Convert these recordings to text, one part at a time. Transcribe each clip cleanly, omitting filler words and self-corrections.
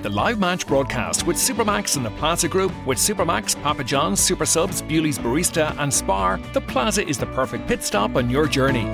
The live match broadcast with Supermax and the Plaza Group. With Supermax, Papa John's, Super Subs, Bewley's Barista and Spar, the Plaza is the perfect pit stop on your journey.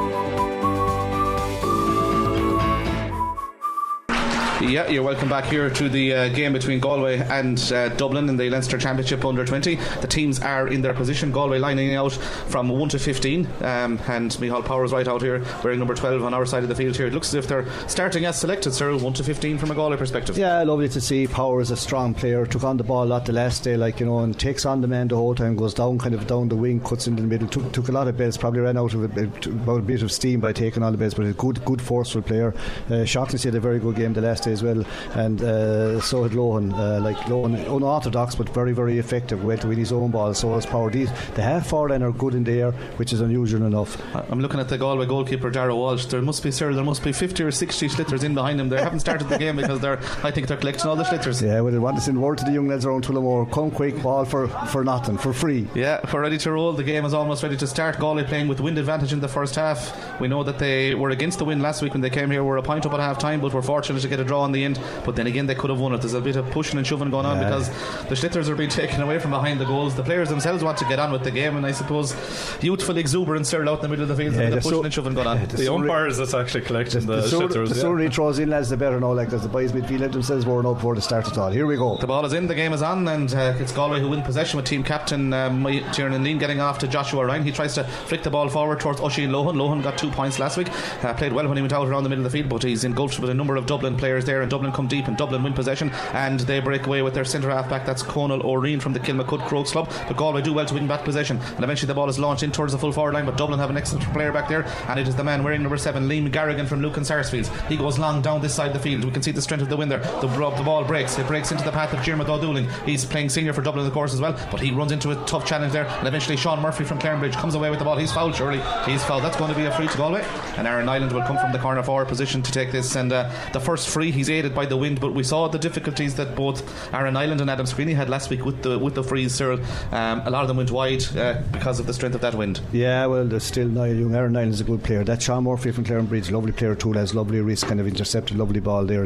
Yeah, you're welcome back here to the game between Galway and Dublin in the Leinster Championship under 20. The teams are in their position. Galway lining out from 1 to 15, and Michal Powers right out here wearing number 12 on our side of the field here. It looks as if they're starting as selected, sir, 1 to 15 from a Galway perspective. Yeah, lovely to see. Powers a strong player, took on the ball a lot the last day, and takes on the man the whole time, goes down down the wing, cuts into the middle, took a lot of bells, probably ran out of about a bit of steam by taking all the bells, but a good forceful player. Shaughnessy had a very good game the last day as well, and so had Lohan. Lohan, unorthodox but very, very effective, way to win his own ball. So has Power. The half forward line are good in the air, which is unusual enough. I'm looking at the Galway goalkeeper Dara Walsh. There must be 50 or 60 schlitters in behind him. They haven't started the game because I think they're collecting all the schlitters. Yeah, well, they want to send word to the young lads around Tullamore, come quick, ball for nothing, for free. Yeah, we're ready to roll. The game is almost ready to start. Galway playing with wind advantage in the first half. We know that they were against the wind last week when they came here. We're a point up at half time, but we're fortunate to get a draw in the end. But then again, they could have won it. There's a bit of pushing and shoving going on because the schlitters are being taken away from behind the goals. The players themselves want to get on with the game, and I suppose youthful exuberance are out in the middle of the field. There's a bit of pushing and shoving going on. The umpires that's actually collecting the schlitters. The sooner he throws in, lads, the better now. Because the boys midfield let themselves warm up before they start at all. Here we go. The ball is in, the game is on, and it's Galway who win possession with team captain Tiernan Lean getting off to Joshua Ryan. He tries to flick the ball forward towards Oisin Lohan. Lohan got 2 points last week. Played well when he went out around the middle of the field, but he's engulfed with a number of Dublin players there, and Dublin come deep and Dublin win possession, and they break away with their centre half back. That's Conal O'Reen from the Kilmacud Crokes Club. But Galway do well to win back possession, and eventually the ball is launched in towards the full forward line, but Dublin have an excellent player back there, and it is the man wearing number 7, Liam Garrigan from Lucan Sarsfields. He goes long down this side of the field. We can see the strength of the wind there. The ball breaks. It breaks into the path of Diarmuid O'Dooling. He's playing senior for Dublin, of course, as well, but he runs into a tough challenge there, and eventually Sean Murphy from Clarenbridge comes away with the ball. He's fouled, surely. He's fouled. That's going to be a free to Galway, and Aaron Ireland will come from the corner forward position to take this, and the first free, he's aided by the wind, but we saw the difficulties that both Aaron Ireland and Adam Sweeney had last week with the frees, Cyril. A lot of them went wide because of the strength of that wind. Yeah, well, there's still Niall Young. Aaron Ireland is a good player. That Sean Murphy from Clarenbridge, lovely player too, has lovely wrist, kind of intercepted lovely ball there,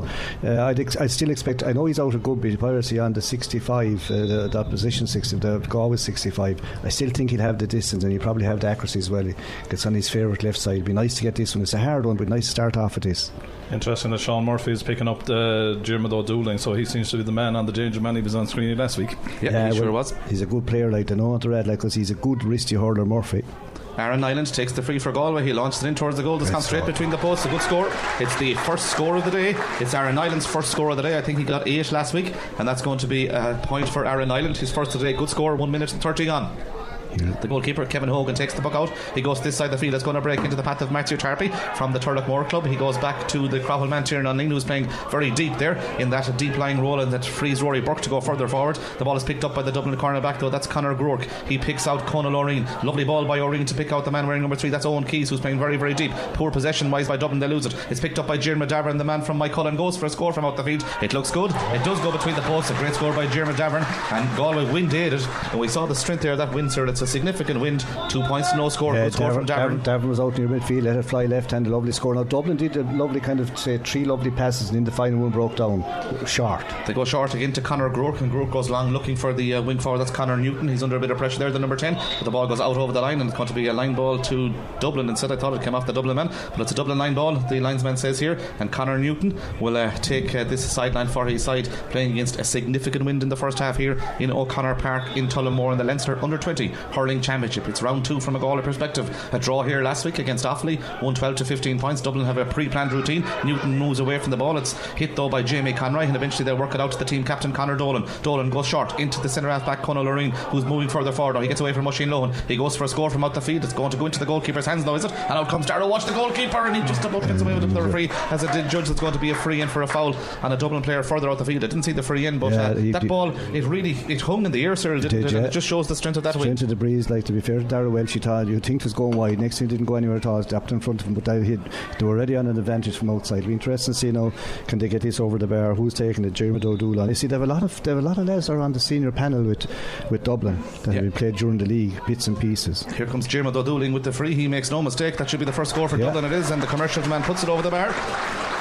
I still expect, I know he's out a good bit, piracy on the 65, that position 60, the goal was 65. I still think he'll have the distance, and he'll probably have the accuracy as well. He gets on his favourite left side. It'd be nice to get this one. It's a hard one, but nice to start off with this. Interesting that Sean Murphy is picking up the Diarmuid O'Dooling, so he seems to be the man on the danger man. He was on screen last week. Yeah, he sure was. He's a good player, they know what to read, because he's a good wristy hurler, Murphy. Aaron Ireland takes the free for Galway. He launches it in towards the goal. It's gone straight between the posts. A good score. It's the first score of the day. It's Aaron Ireland's first score of the day. I think he got 8 last week, and that's going to be a point for Aaron Ireland. His first of the day. Good score. 1 minute and 30 on. The goalkeeper Kevin Hogan takes the puck out. He goes to this side of the field. It's going to break into the path of Matthew Tarpey from the Turlough Club. He goes back to the Crowell man Tiernan Lean, who's playing very deep there in that deep lying role, and that frees Rory Burke to go further forward. The ball is picked up by the Dublin cornerback, though. That's Conor Groark. He picks out Conal O'Reen. Lovely ball by O'Reen to pick out the man wearing number 3. That's Owen Keys, who's playing very, very deep. Poor possession wise by Dublin. They lose it. It's picked up by Diarmuid Davern. The man from Mike Cullen goes for a score from out the field. It looks good. It does go between the posts. A great score by Diarmuid Davern, and Galway wind aided, and we saw the strength there of that wind, sir. It's a significant wind. 2 points, no score. Good score from Davern. Davern was out near midfield, let it fly left hand, a lovely score. Now Dublin did a lovely kind of, say, 3 lovely passes, and in the final one broke down short. They go short again to Conor Groark, and Groark goes long looking for the wing forward. That's Conor Newton. He's under a bit of pressure there, the number 10, but the ball goes out over the line, and it's going to be a line ball to Dublin. Instead, I thought it came off the Dublin man, but it's a Dublin line ball, the linesman says here, and Conor Newton will take this sideline for his side, playing against a significant wind in the first half here in O'Connor Park in Tullamore in the Leinster Under 20 Hurling Championship. It's round 2 from a Galway perspective. A draw here last week against Offaly, 112 to 15 points. Dublin have a pre-planned routine. Newton moves away from the ball. It's hit though by Jamie Conroy, and eventually they'll work it out to the team captain Conor Dolan. Dolan goes short into the centre half back Conal O'Reen, who's moving further forward now. He gets away from Oisin Lohan. He goes for a score from out the field. It's going to go into the goalkeeper's hands now, is it? And out comes Darragh Walsh, the goalkeeper, and he just about gets away with the referee as it did judge it's going to be a free in for a foul on a Dublin player further out the field. I didn't see the free in, but that ball, it hung in the air, sir. It just shows the strength of that wind. Strength of the breeze, like, to be fair to Darragh Welsh, you'd think it was going wide. Next thing didn't go anywhere at all. Stopped in front of him, but they were already on an advantage from outside. It'll be interesting to see now, can they get this over the bar? Who's taking it? Diarmuid O'Doolan. You see, they have a lot of lads are on the senior panel with Dublin that have been played during the league, bits and pieces. Here comes Diarmuid O'Doolan with the free. He makes no mistake. That should be the first score for Dublin. It is, and the commercial man puts it over the bar.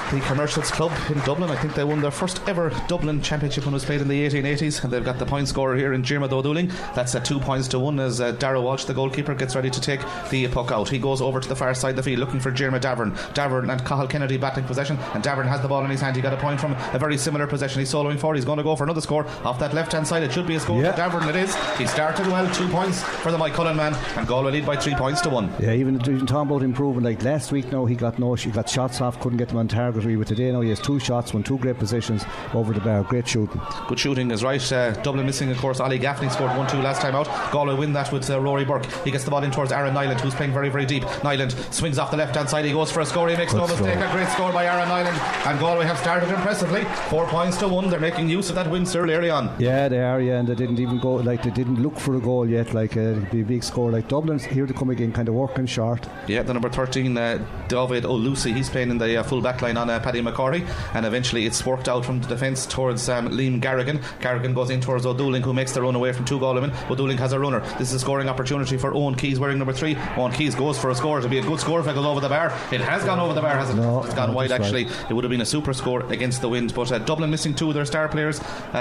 the Commercials Club in Dublin. I think they won their first ever Dublin Championship when it was played in the 1880s, and they've got the point scorer here in Diarmuid O'Dooling. That's at 2 points to 1 as Darragh Walsh, the goalkeeper, gets ready to take the puck out. He goes over to the far side of the field looking for Jeremy Davern and Cathal Kennedy battling possession, and Davern has the ball in his hand. He got a point from a very similar possession. He's soloing forward. He's going to go for another score off that left hand side. It should be a score for Davern. It is. He started well. 2 points for the Mike Cullen man, and Galway lead by 3 points to 1. Yeah, even talking about improving, like last week now he got shots off, couldn't get them on target. With today now he has 2 shots, won 2 great positions over the bar. Great shooting. Good shooting is right. Dublin missing, of course. Ollie Gaffney scored 1-2 last time out. Galway win that with Rory Burke. He gets the ball in towards Aaron Nyland, who's playing very, very deep. Nyland swings off the left hand side. He goes for a score. He makes no mistake. A great score by Aaron Nyland, and Galway have started impressively. 4 points to 1. They're making use of that win early on. Yeah, they are. Yeah, and they didn't even go, like they didn't look for a goal yet. Like it'd be a big score. Like Dublin's here to come again, kind of working short. Yeah, the number 13 David O'Lucy, he's playing in the full back line on Paddy McCorry, and eventually it's worked out from the defence towards Liam Garrigan. Garrigan goes in towards O'Dooling, who makes the run away from 2 Galway men. O'Dooling has a runner. This is a scoring opportunity for Owen Keys wearing number 3. Owen Keys goes for a score. It'll be a good score if it goes over the bar. It has gone over the bar, hasn't it? No, it's gone wide actually. Right. It would have been a super score against the wind, but Dublin missing 2 of their star players.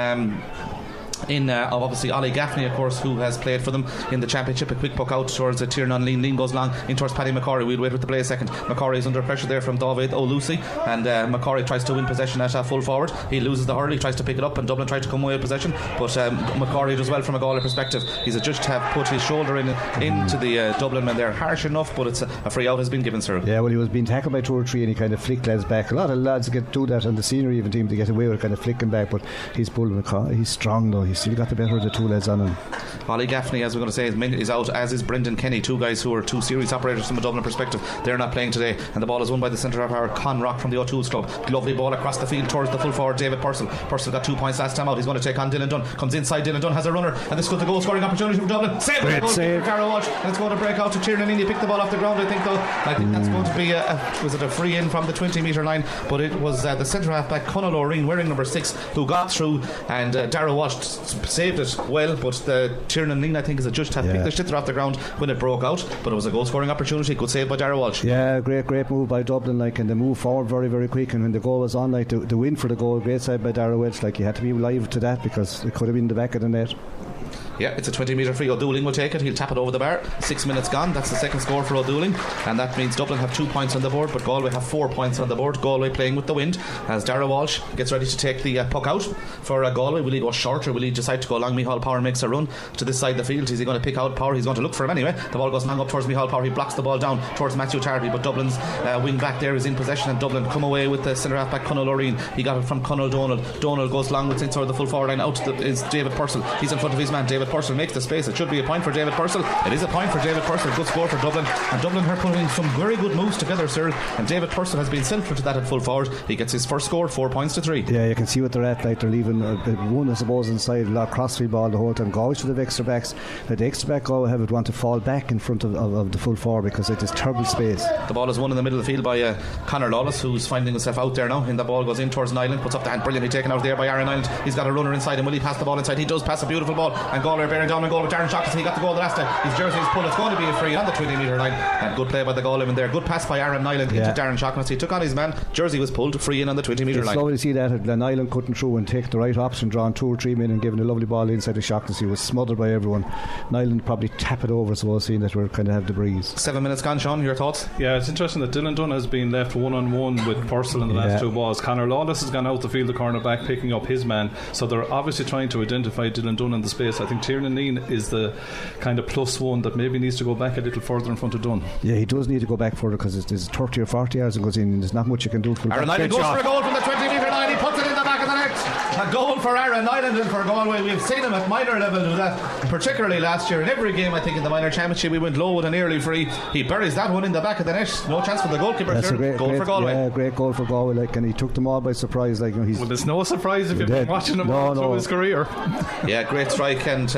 Obviously Ollie Gaffney, of course, who has played for them in the championship. A quick puck out towards Tiernan Lean. Lean goes long in towards Paddy McCorry. We'll wait with the play a second. McCorry is under pressure there from David O'Lucy, and McCorry tries to win possession at full forward. He loses the hurl. He tries to pick it up, and Dublin try to come away with possession, but McCorry does well from a Galway perspective. He's just to have put his shoulder into the Dublin men there. Harsh enough, but it's a free out has been given, sir. Yeah, well, he was being tackled by 2 or 3 and he kind of flicked lads back. A lot of lads do that on the senior even team to get away with kind of flicking back, but he's pulling he's strong though. He's still got the better of the 2 lads on him. Ollie Gaffney, as we're going to say, is out, as is Brendan Kenny, 2 guys who are 2 series operators from a Dublin perspective. They're not playing today, and the ball is won by the centre of our Conrock from the O'Toole's club. Lovely ball across the field towards the full forward David Purcell. Purcell got 2 points last time out. He's going to take on Dylan Dunn. Comes inside, Dylan Dunn has a runner, and this is the goal scoring opportunity for Dublin. Save for Darragh Walsh, and it's going to break out to Tiernan Lean. He picked the ball off the ground, I think that's going to be a free in from the 20 metre line, but it was the centre half back Conal O'Reen wearing number 6 who got through, and Darragh Walsh saved it well, but the Tiernan Lean, I think, is a judge to have picked the shit off the ground when it broke out, but it was a goal scoring opportunity. Good save by Darragh Walsh. Yeah, great move by Dublin, like, and they moved forward very, very quick, and when the goal was on, like the win for the goal, great save by Darragh Walsh. Like, you had to be live to that because it could have been the back of the net. Yeah, it's a 20 metre free. O'Dooling will take it. He'll tap it over the bar. 6 minutes gone. That's the second score for O'Dooling, and that means Dublin have 2 points on the board, but Galway have 4 points on the board. Galway playing with the wind as Darragh Walsh gets ready to take the puck out for Galway. Will he go short or will he decide to go long? Micheál Power makes a run to this side of the field. Is he going to pick out Power? He's going to look for him anyway. The ball goes long up towards Micheál Power. He blocks the ball down towards Matthew Tarby, but Dublin's wing back there is in possession, and Dublin come away with the centre half back Conal O'Reen. He got it from Conal Donald. Donald goes long with inside the full forward line. Out is David Purcell. He's in front of his man. David Purcell makes the space. It should be a point for David Purcell. It is a point for David Purcell. Good score for Dublin, and Dublin are putting some very good moves together, sir, and David Purcell has been central to that at full forward. He gets his first score, 4 points to 3. Yeah, you can see what they're at. Like, they're leaving one, I suppose, inside, a lot of crossfield ball the whole time. Galway should have extra backs. The extra back Galway would want to fall back in front of the full forward because it is terrible space. The ball is won in the middle of the field by Conor Lawless, who's finding himself out there now, and the ball goes in towards Nyland, puts up the hand, brilliantly taken out there by Aaron Nyland. He's got a runner inside, and will he pass the ball inside? He does pass a beautiful ball, and Galway are bearing down on goal with Darren Shaughnessy. He got the goal the last time. His jersey is pulled. It's going to be a free on the 20 metre line, and good play by the Galway in there. Good pass by Aaron Nyland into Darren Shaughnessy. He took on his man. Jersey was pulled, free in on the 20 metre line. It's lovely to see that Nyland cutting through and take the right option, drawing 2 or 3 men and giving a lovely ball inside the Shaughnessy. Was smothered by everyone. Nyland probably tap it over, so seeing that we're kind of have the breeze. 7 minutes gone, Sean, your thoughts? Yeah, it's interesting that Dylan Dunn has been left 1-on-1 with Purcell in the last 2 balls. Conor Lawless has gone out the field, the cornerback, picking up his man, so they're obviously trying to identify Dylan Dunn in the space. I think Tiernan Lean is the kind of +1 that maybe needs to go back a little further in front of Dunn. Yeah, he does need to go back further because there's 30 or 40 yards and goes in, and there's not much you can do. Aaron Nyland goes for a goal from the 20 metre line. He puts it in the back of the net. A goal for Aaron Nyland and for Galway. We've seen him at minor level do that, particularly last year. In every game, I think, in the minor championship, we went low with an early free. He buries that one in the back of the net. No chance for the goalkeeper. That's a great goal for Galway. Yeah, great goal for Galway. Like, and he took them all by surprise. Like, well, there's no surprise if you've been watching him through his career. Yeah, great strike, and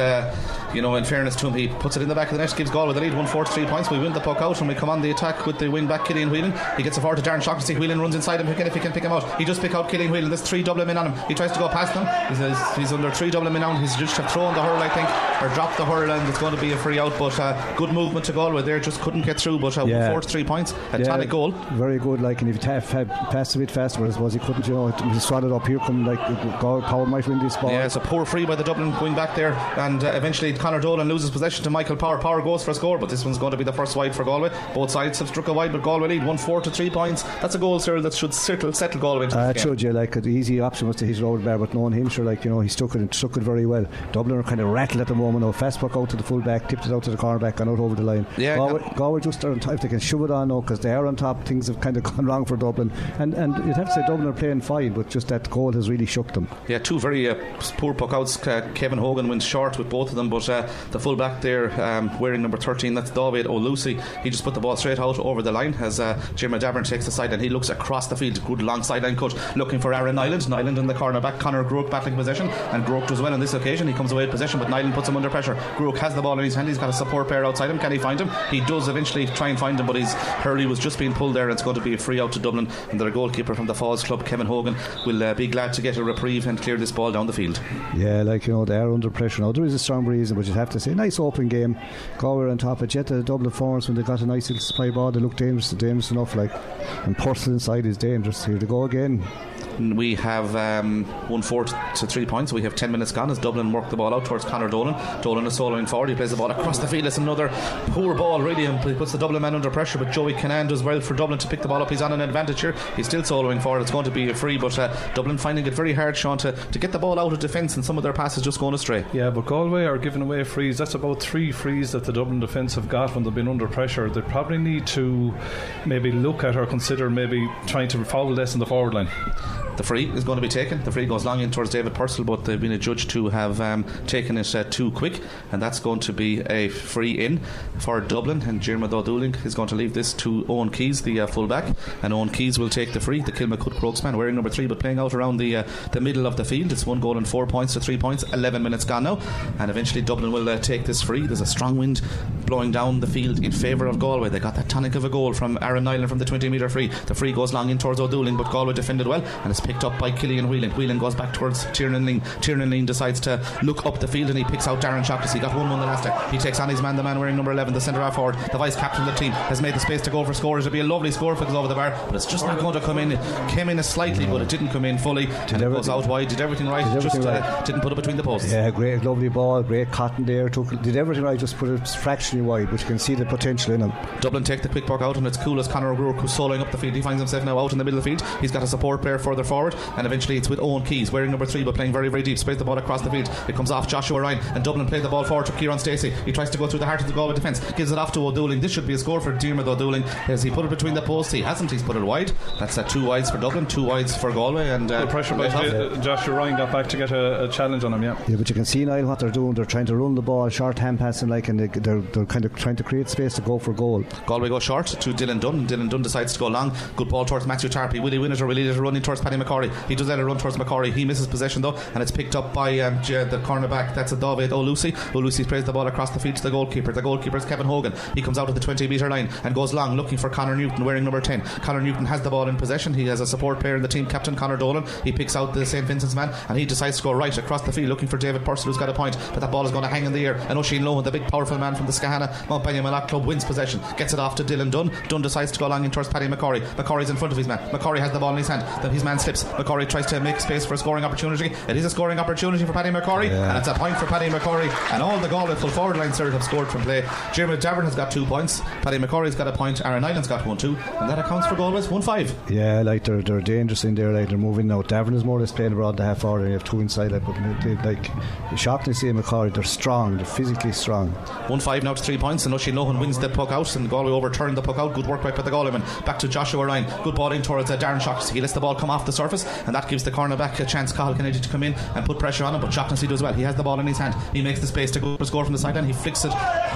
in fairness to him, he puts it in the back of the net, gives Galway the lead, 1-4-3 points. We win the puck out and we come on the attack with the wing back Killian Whelan. He gets a forward to Darren Shaughnessy. Whelan runs inside him if he can pick him out. He just pick out Killian Whelan. There's 3 Dublin men on him. He tries to go go past them. He's under 3 Dublin men now. He's just have thrown the hurl, I think, or dropped the hurl, and it's going to be a free out. But good movement to Galway there, just couldn't get through. But 4-3 points, a tonic goal. Very good, like, and if he passed a bit faster, but I suppose he couldn't, he swatted up. Here come, like, Power might win this ball. Yeah, it's a poor free by the Dublin going back there, and eventually Conor Dolan loses possession to Michael Power. Power goes for a score, but this one's going to be the first wide for Galway. Both sides have struck a wide, but Galway lead 1-4 to 3 points. That's a goal, Cyril, that should settle Galway into this game. It should, yeah, like, the easy option was to hit Robert Barr, but knowing him, sure, like, he struck it very well. Dublin are kind of rattled at the moment now. Fast puck out to the full back, tipped it out to the cornerback, and out over the line. Yeah, Galway just are on top. If they can shove it on now, because they are on top, things have kind of gone wrong for Dublin, and you'd have to say Dublin are playing fine, but just that goal has really shook them. Yeah, two very poor puck outs. Kevin Hogan went short with both of them, but the full back there, wearing number 13, that's David O'Lucy, he just put the ball straight out over the line as Jim McDavern takes the side, and he looks across the field, good long sideline cut, looking for Aaron Nyland in the corner back. Conor Groke battling possession, and Groke does well on this occasion. He comes away with possession, but Nyland puts him under pressure. Groke has the ball in his hand, he's got a support player outside him. Can he find him? He does eventually try and find him, but his hurley was just being pulled there, and it's going to be a free out to Dublin, and their goalkeeper from the Falls Club, Kevin Hogan, will be glad to get a reprieve and clear this ball down the field. Yeah, like, they are under pressure now. There is a strong breeze, but you'd have to say nice open game. Galway on top of it. The Dublin forwards, when they got a nice little supply ball, they look dangerous enough, like, and Purcell inside is dangerous. Here they go again. We have 1-4 to 3 points. We have 10 minutes gone as Dublin work the ball out towards Conor Dolan. Dolan is soloing forward. He plays the ball across the field. It's another poor ball, really, and he puts the Dublin man under pressure. But Joey Cannan does well for Dublin to pick the ball up. He's on an advantage here. He's still soloing forward. It's going to be a free, but Dublin finding it very hard, Sean, to get the ball out of defence, and some of their passes just going astray. Yeah, but Galway are giving away frees. That's about 3 frees that the Dublin defence have got when they've been under pressure. They probably need to maybe look at or consider maybe trying to foul less in the forward line. The free is going to be taken. The free goes long in towards David Purcell, but they've been adjudged to have taken it too quick, and that's going to be a free in for Dublin. And Diarmuid O'Dooling is going to leave this to Owen Keys, the full back, and Owen Keys will take the free. The Kilmacud Crokes man, wearing number 3, but playing out around the middle of the field. It's 1 goal and 4 points to 3 points. 11 minutes gone now, and eventually Dublin will take this free. There's a strong wind blowing down the field in favour of Galway. They got that tonic of a goal from Aaron Nyland from the 20-metre free. The free goes long in towards O'Dooling, but Galway defended well, and it's picked up by Killian Whelan. Whelan goes back towards Tiernan Lean. Tiernan Lean decides to look up the field, and he picks out Darren Shaughnessy. He got 1-1 the last time. He takes on his man, the man wearing number 11, the centre half forward, the vice captain of the team, has made the space to go for score. It'll be a lovely score if it goes over the bar, but it's just not going to come in. It came in slightly, but it didn't come in fully, and it goes out wide. Did everything right, didn't put it between the posts. Yeah, great, lovely ball, great cotton there, did everything right, just put it fractionally wide, but you can see the potential in him. Dublin take the quick puck out, and it's cool as Conor O'Rourke, who's soloing up the field. He finds himself now out in the middle of the field. He's got a support player further forward, and eventually it's with Owen Keys, wearing number 3, but playing very, very deep. Sprays the ball across the field. It comes off Joshua Ryan, and Dublin play the ball forward to Kieran Stacey. He tries to go through the heart of the Galway defence, gives it off to O'Dooling. This should be a score for Diarmuid O'Dooling. Has he put it between the posts? He hasn't. He's put it wide. That's 2 wides for Dublin, 2 wides for Galway, and the pressure by Joshua Ryan got back to get a challenge on him. Yeah, but you can see now what they're doing. They're trying to run the ball, short hand passing, like, and they're kind of trying to create space to go for goal. Galway go short to Dylan Dunn. Dylan Dunn decides to go long. Good ball towards Matthew Tarpey. Will he win it, or will he let it run in towards Paddy McCorry? He does let it run towards McCorry. He misses possession though, and it's picked up by the cornerback. That's a David O'Lucy. O'Lucy sprays the ball across the field to the goalkeeper. The goalkeeper is Kevin Hogan. He comes out of the 20-metre line and goes long, looking for Conor Newton, wearing number 10. Conor Newton has the ball in possession. He has a support player in the team, captain Conor Dolan. He picks out the St. Vincent's man, and he decides to go right across the field, looking for David Purcell, who's got a point, but that ball is going to hang in the air, and Oisin Lohan, the big powerful man from the Skahana Mount Benjamin Club, wins possession, gets it off to Dylan Dunn. Dunn decides to go long in towards Paddy McCorry. McCorry's in front of his man. McCorry has the ball in his hand, then his man slips. McCorry tries to make space for a scoring opportunity. It is a scoring opportunity for Paddy McCorry, and it's a point for Paddy McCorry, and all the Galway full forward line have scored from play. Diarmuid Davern has got 2 points, Paddy McCorry's got a point, Aaron Nyland's got 1-2, and that accounts for Galway's 1-5. Yeah, like they're dangerous in there, like they're moving now. Davern is more or less playing abroad the half forward, and you have 2 inside, like, but they like Shaughnessy and McCorry, they're strong, they're physically strong. 1-5 now to 3 points, and Oisin Lohan wins the puck out, and Galway overturned the puck out. Good work by the Galwayman. Back to Joshua Ryan, good ball in towards Darren Shaughnessy. He lets the ball come off the surface, and that gives the cornerback a chance, Cathal Kennedy, to come in and put pressure on him, but Shaughnessy does well. He has the ball in his hand, he makes the space to go for a score from the sideline. He flicks it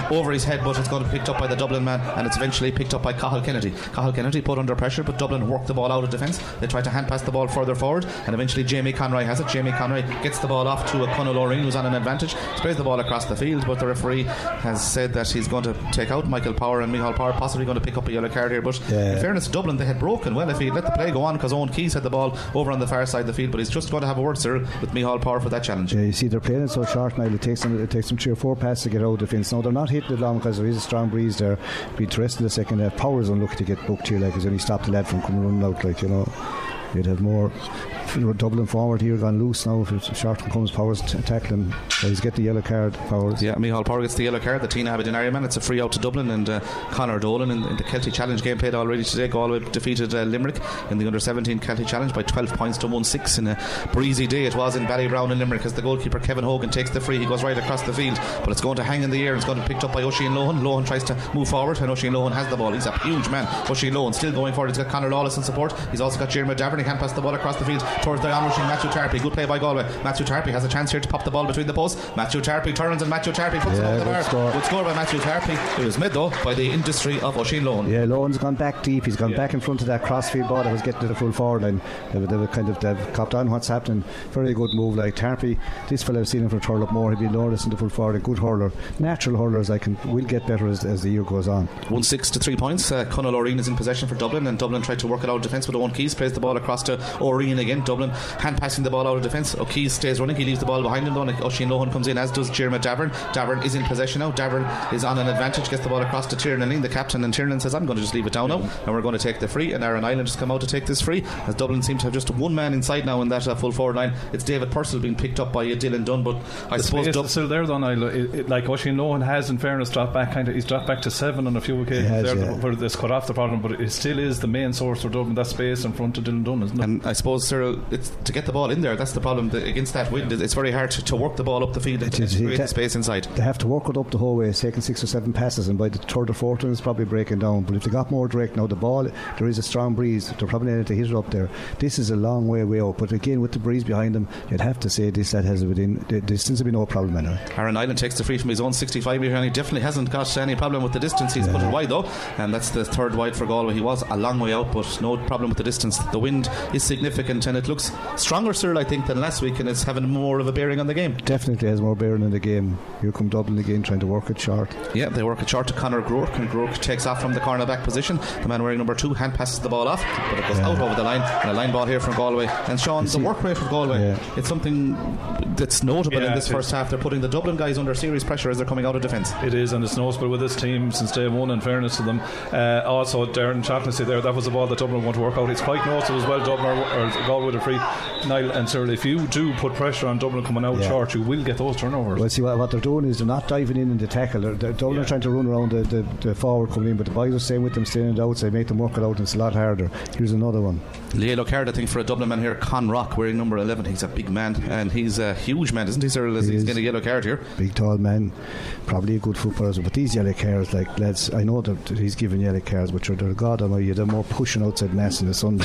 over his head, but it's going to be picked up by the Dublin man, and it's eventually picked up by Cathal Kennedy. Cathal Kennedy put under pressure, but Dublin worked the ball out of defence. They tried to hand pass the ball further forward, and eventually Jamie Conroy has it. Jamie Conroy gets the ball off to a Conor Loreen, who's on an advantage, sprays the ball across the field, but the referee has said that he's going to take out Michael Power, and Micheál Power possibly going to pick up a yellow card here. But in fairness to Dublin, they had broken well if he let the play go on, because Owen Keys had the ball over on the far side of the field, but he's just going to have a word, sir, with Micheál Power for that challenge. Yeah, you see they're playing it so short now, it takes them 3 or 4 passes to get out of defence. Now they're not hitting it long because there is a strong breeze there. Be interested in the second half. Power's unlucky to get booked here, like, because he stopped the lad from coming running out, like, you know. You'd have more Dublin forward here gone loose now. If Shortman comes, Powers tackling, he's get the yellow card. Powers. Yeah, Micheál Power gets the yellow card. The Tina Aberdeen man. It's a free out to Dublin, and Conor Dolan in the Kelty Challenge game played already today. Galway defeated Limerick in the under-17 Kelty Challenge by 12 points to 1-6 in a breezy day it was in Ballybrown in Limerick, as the goalkeeper Kevin Hogan takes the free. He goes right across the field, but it's going to hang in the air. It's going to be picked up by Oisin Lohan. Lohan tries to move forward, and Oisin Lohan has the ball. He's a huge man. Oisin Lohan still going forward. He's got Conor Lawless in support. He's also got Jeremy Davern. He can't pass the ball across the field towards the onrushing Matthew Tarpey. Good play by Galway. Matthew Tarpey has a chance here to pop the ball between the posts. Matthew Tarpey turns, and Matthew Tarpey puts it over the bar. Good score by Matthew Tarpey. It was mid though by the industry of Oisin Lohan. Yeah, Lohan's gone back deep. He's gone back in front of that crossfield ball that was getting to the full forward line. They've copped on what's happening. Very good move. Like Tarpey, this fella, I've seen him for hurl up more. He'll be Lourdes in the full forward. A good hurler. Natural hurlers will get better as the year goes on. 1-6 to 3 points. Conor Loreen is in possession for Dublin, and Dublin tried to work it out of defence with Owen Keys. Plays the ball across to O'Reen again. Dublin hand passing the ball out of defence. O'Keys stays running. He leaves the ball behind him though, and Oisin Lohan comes in, as does Jeremy Davern. Davern is in possession now. Davern is on an advantage, gets the ball across to Tiernan Lean, the captain, and Tiernan says, I'm going to just leave it down now, and we're going to take the free. And Aaron Island has come out to take this free, as Dublin seem to have just one man inside now in that full forward line. It's David Purcell being picked up by Dylan Dunn, but I suppose it's still there though. Like Oisin Lohan has, in fairness, dropped back he's dropped back to 7 on a few occasions where this cut off the problem, but it still is the main source for Dublin, that space in front of Dylan Dunn, isn't it? And I suppose, Cyril, it's to get the ball in there. That's the problem against that wind. It's very hard to work the ball up the field and create the space inside. They have to work it up the whole way. It's taking 6 or 7 passes, and by the third or fourth one it's probably breaking down. But if they got more direct now, the ball, there is a strong breeze, they're probably able to hit it up there. This is a long way out, but again with the breeze behind them, you'd have to say this lad has within the distance will be no problem anyway. Aaron Island takes the free from his own 65 metre, and he definitely hasn't got any problem with the distance. He's put it wide though, and that's the third wide for Galway. He was a long way out, but no problem with the distance. The wind is significant, and it looks stronger, Cyril, I think, than last week, and it's having more of a bearing on the game. Definitely has more bearing on the game. Here come Dublin again trying to work it short. Yeah, they work it short to Conor Groark, and Groark takes off from the cornerback position. The man wearing number 2 hand passes the ball off, but it goes out over the line, and a line ball here from Galway. And Sean, the work rate of Galway, it's something that's notable in this first half. They're putting the Dublin guys under serious pressure as they're coming out of defence. It is, and it's noticeable with this team since day one, in fairness to them. Also Darren Chaplaincy there, that was the ball that Dublin want to work out. It's quite noticeable as well. Dublin or Galway with a free. Niall and Cyril, if you do put pressure on Dublin coming out short, you will get those turnovers. Well, see what they're doing is they're not diving in the tackle. Dublin are trying to run around the forward coming in, but the boys are staying with them, staying on the outside, make them work it out, and it's a lot harder. Here's another one. The yellow card, I think, for a Dublin man here, Con Rock, wearing number 11. He's a big man, and he's a huge man, isn't he, Cyril? He's getting a yellow card here. Big tall man, probably a good footballer, but these yellow cards, like lads, I know that he's giving yellow cards, but they're God almighty, they're more pushing outside mass in the Sunday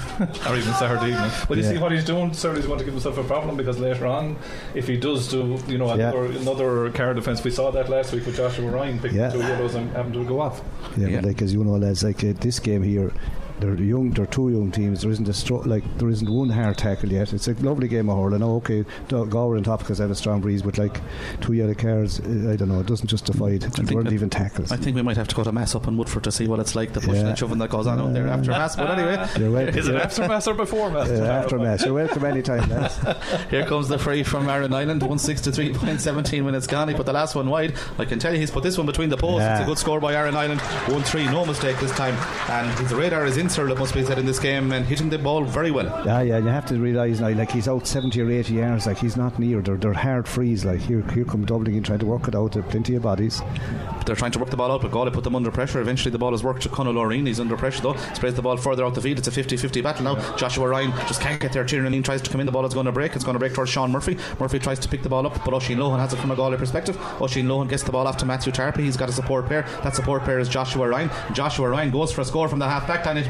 or even Saturday evening. Well, you see what he's doing, Cyril, he's going to give himself a problem, because later on, if he does do another card defence, we saw that last week with Joshua Ryan picking 2 yellows and having to go off. But like, as you know, lads, like this game here, they're 2 young teams. There isn't there isn't one hard tackle yet. It's a lovely game of hurling. Okay, Galway on top because they have a strong breeze, but like 2 yellow cards, I don't know, it doesn't justify it. There weren't even tackles. I think we might have to go to Mass up in Woodford to see what it's like, the pushing and shoving that goes on out there after Mass. But anyway, is it after Mass or before Mass? After Mass. You're welcome anytime, lads. Here comes the free from Aaron Island. 1-6 to 3 points, 17 minutes gone. He put the last one wide. I can tell you he's put this one between the posts. It's a good score by Aaron Island. 1-3, no mistake this time. And his radar is in, Cyril, it must be said, in this game, and hitting the ball very well. Yeah, you have to realise now, like, he's out 70 or 80 yards, like, he's not near. They're hard frees, like, here come Dublin in trying to work it out. There are plenty of bodies. They're trying to work the ball out, but Galway put them under pressure. Eventually the ball is worked to Conor Loreen. He's under pressure though, sprays the ball further out the field. It's a 50-50 battle now. Joshua Ryan just can't get there. Tiernan tries to come in, the ball is going to break. It's going to break towards Sean Murphy. Murphy tries to pick the ball up, but Oisin Lohan has it from a Galway perspective. Oisin Lohan gets the ball off to Matthew Tarpey. He's got a support player. That support player is Joshua Ryan. Joshua Ryan goes for a score from the half back line. It'll be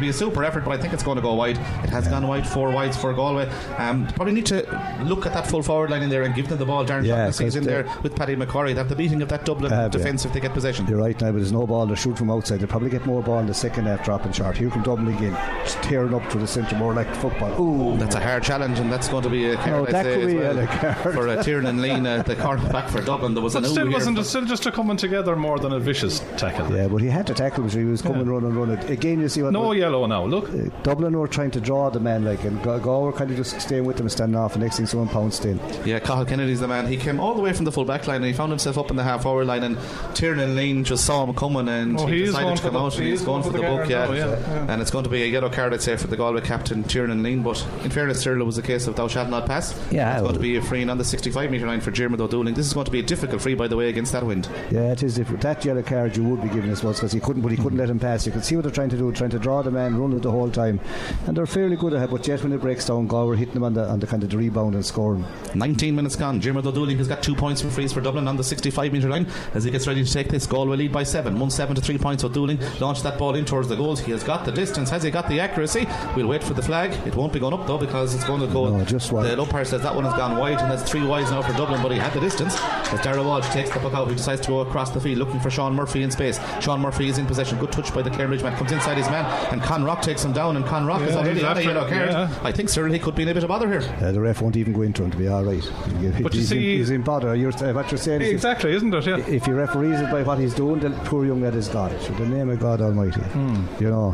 a super effort, but I think it's going to go wide. It has gone wide, 4 wides for Galway. Probably need to look at that full forward line in there and give them the ball. Darren Shaughnessy in there with Paddy McCorry. They have the beating of that Dublin defence if they get possession. You're right now, but there's no ball to shoot from outside. They'll probably get more ball in the second half, dropping short. Here come Dublin again, just tearing up to the centre, more like football. Ooh, that's a hard challenge, and that's going to be a card, that could be a card for Tiernan Lean, the cornerback for Dublin. There was still just a coming together more than a vicious tackle. Yeah, but he had to tackle because he was coming running. Again, you see what yellow now. Look, Dublin were trying to draw the man, and Galway kind of just staying with them and standing off, and next thing someone pounced in. Yeah, Cathal Kennedy's the man. He came all the way from the full back line and he found himself up in the half forward line, and Tiernan Lean just saw him coming and he decided to come out, and he's going for the book. And it's going to be a yellow card, I'd say, for the Galway captain Tiernan Lean. But in fairness, it was a case of thou shalt not pass. It's going to be a free on the 65 metre line for Diarmuid O'Dooling. This is going to be a difficult free, by the way, against that wind. Yeah, it is difficult. That yellow card you would be giving us because he couldn't let him pass. You can see what they're trying to do, trying to draw the man, run it the whole time, and they're fairly good at it. But yet when it breaks down, Galway hitting them on the kind of the rebound and scoring. 19 minutes gone. Diarmuid O'Dooling has got 2 points for frees for Dublin on the 65 metre line as he gets ready to take this. Galway lead by 7, 1-7 to 3 points. O'Dooling launched that ball in towards the goals. He has got the distance. Has he got the accuracy? We'll wait for the flag. It won't be going up though because it's going to go just wide. The umpire says that one has gone wide, and that's 3 wides now for Dublin, but he had the distance as Darragh Walsh takes the puck out. He decides to go across the field looking for Sean Murphy in space. Sean Murphy is in possession. Good touch by the Clarebridge man. Comes inside his man, and Con Rock takes him down, and Con Rock is already on a yellow card. I think Cyril, he could be in a bit of bother here. The ref won't even go into him to be alright. But you see, he's in bother. What you're saying is exactly, isn't it? Yeah. If he referees it by what he's doing, the poor young lad is God. So the name of God Almighty, you know.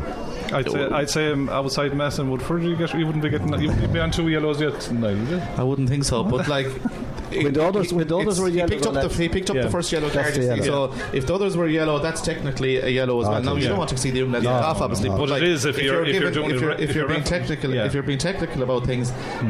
I'd say outside Messon would further you wouldn't be getting. You wouldn't be on 2 yellows yet. No, I wouldn't think so. But like. When the others were yellow, he picked up the first yellow card. So if the others were yellow, that's technically a yellow as well. Now you don't want to see the young lads off, obviously. But like, it is if you're being technical. If you're being technical about things,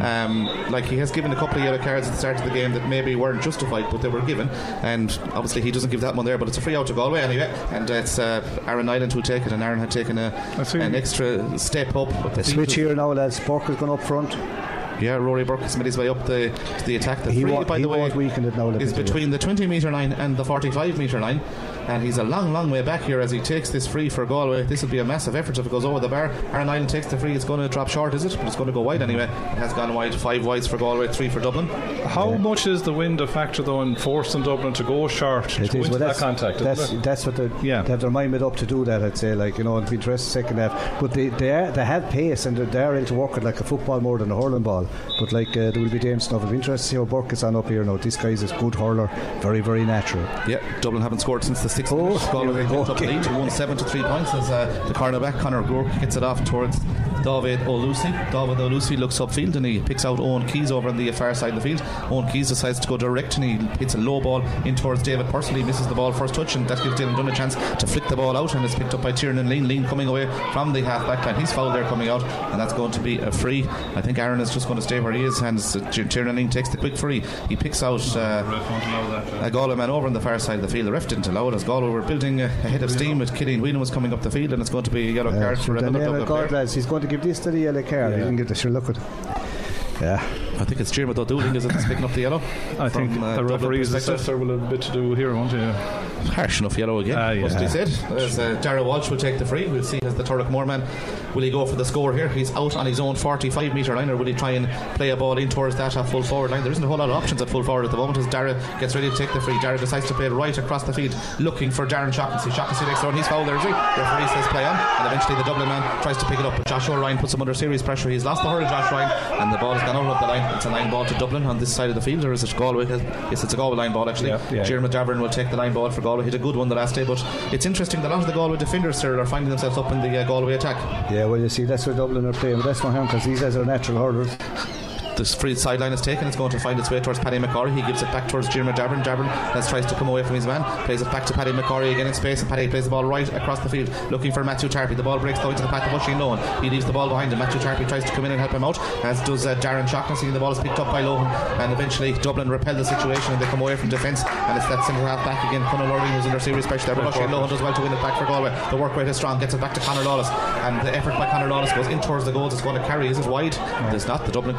like he has given a couple of yellow cards at the start of the game that maybe weren't justified, but they were given, and obviously he doesn't give that one there. But it's a free out to Galway anyway, and it's Aaron Nyland who take it, and Aaron had taken an extra step up. The switch here now, lads. Burke has gone up front. Yeah, Rory Burke has made his way up to the attack. The free, by the way, is between the 20 metre line and the 45 metre line, and he's a long way back here as he takes this free for Galway. This will be a massive effort if it goes over the bar. Aaron Island takes the free. It's going to drop short, is it? But it's going to go wide anyway. It has gone wide. 5 wides for Galway, 3 for Dublin. How much is the wind a factor though in forcing Dublin to go short it is, that contact? That's what they have their mind made up to do that, I'd say. Like, you know, it'll be interesting second half. But they have pace and they're able to work it like a football more than a hurling ball. But like there will be dangerous enough. It'll be interesting to see how Burke is on up here now. This guy is a good hurler, very, very natural. Yeah, Dublin haven't scored since the 6th minute. Galway picked up the lead to 1-7 to 3 points as the cornerback Conor Gork gets it off towards David O'Lucy. David O'Lucy looks upfield and he picks out Owen Keys over on the far side of the field. Owen Keys decides to go direct and he hits a low ball in towards David Purcell. He misses the ball first touch, and that gives Dylan Dunn a chance to flick the ball out, and it's picked up by Tiernan Lean. Lean coming away from the half back line. He's fouled there coming out, and that's going to be a free. I think Aaron is just going to stay where he is, and Tiernan Lean takes the quick free. He picks out a Galway man over on the far side of the field. The ref didn't allow it as Galway were building a head of steam with Killian Whelan was coming up the field, and it's going to be a yellow card for another Dublin player. Lads, he's going to give this to the yellow card. He didn't get the sure look at. Yeah, I think it's Diarmuid O'Dooling, is it, that's picking up the yellow? I think the referee's assessor will have a bit to do here, won't he? Harsh enough yellow again, must be said. As Darragh Walsh will take the free. We'll see as the Turlough man. Will he go for the score here? He's out on his own 45 metre line, or will he try and play a ball in towards that at full forward line? There isn't a whole lot of options at full forward at the moment as Darragh gets ready to take the free. Darragh decides to play it right across the field looking for Darren Shaughnessy. Shaughnessy next door, and he's fouled there, is he? Referee says play on, and eventually the Dublin man tries to pick it up, but Joshua Ryan puts him under serious pressure. He's lost the hurl, Josh Ryan, and the ball has gone over the line. It's a line ball to Dublin on this side of the field, or is it Galway? Yes, it's a Galway line ball actually. Jeremy Davern will take the line ball for Galway. Hit a good one the last day, but it's interesting that a lot of the Galway defenders here are finding themselves up in the Galway attack. Yeah, well, you see, that's where Dublin are playing, but that's not him because these guys are natural hurlers. This free sideline is taken. It's going to find its way towards Paddy McCorry. He gives it back towards Jeremy Davern. Davern tries to come away from his man, plays it back to Paddy McCorry again in space, and Paddy plays the ball right across the field looking for Matthew Tarpey. The ball breaks down into the path of Oisin Lohan. He leaves the ball behind him. Matthew Tarpey tries to come in and help him out, as does Darren Shaughnessy. The ball is picked up by Lohan, and eventually Dublin repel the situation and they come away from defence, and it's that centre half back again. Conor Lawrie who's under serious pressure there, but Oisin Lohan does well to win it back for Galway. The work rate is strong, gets it back to Conor Lawless, and the effort by Conor Lawless goes in towards the goals. It's going to carry. Is it wide? There's not. The Dublin full back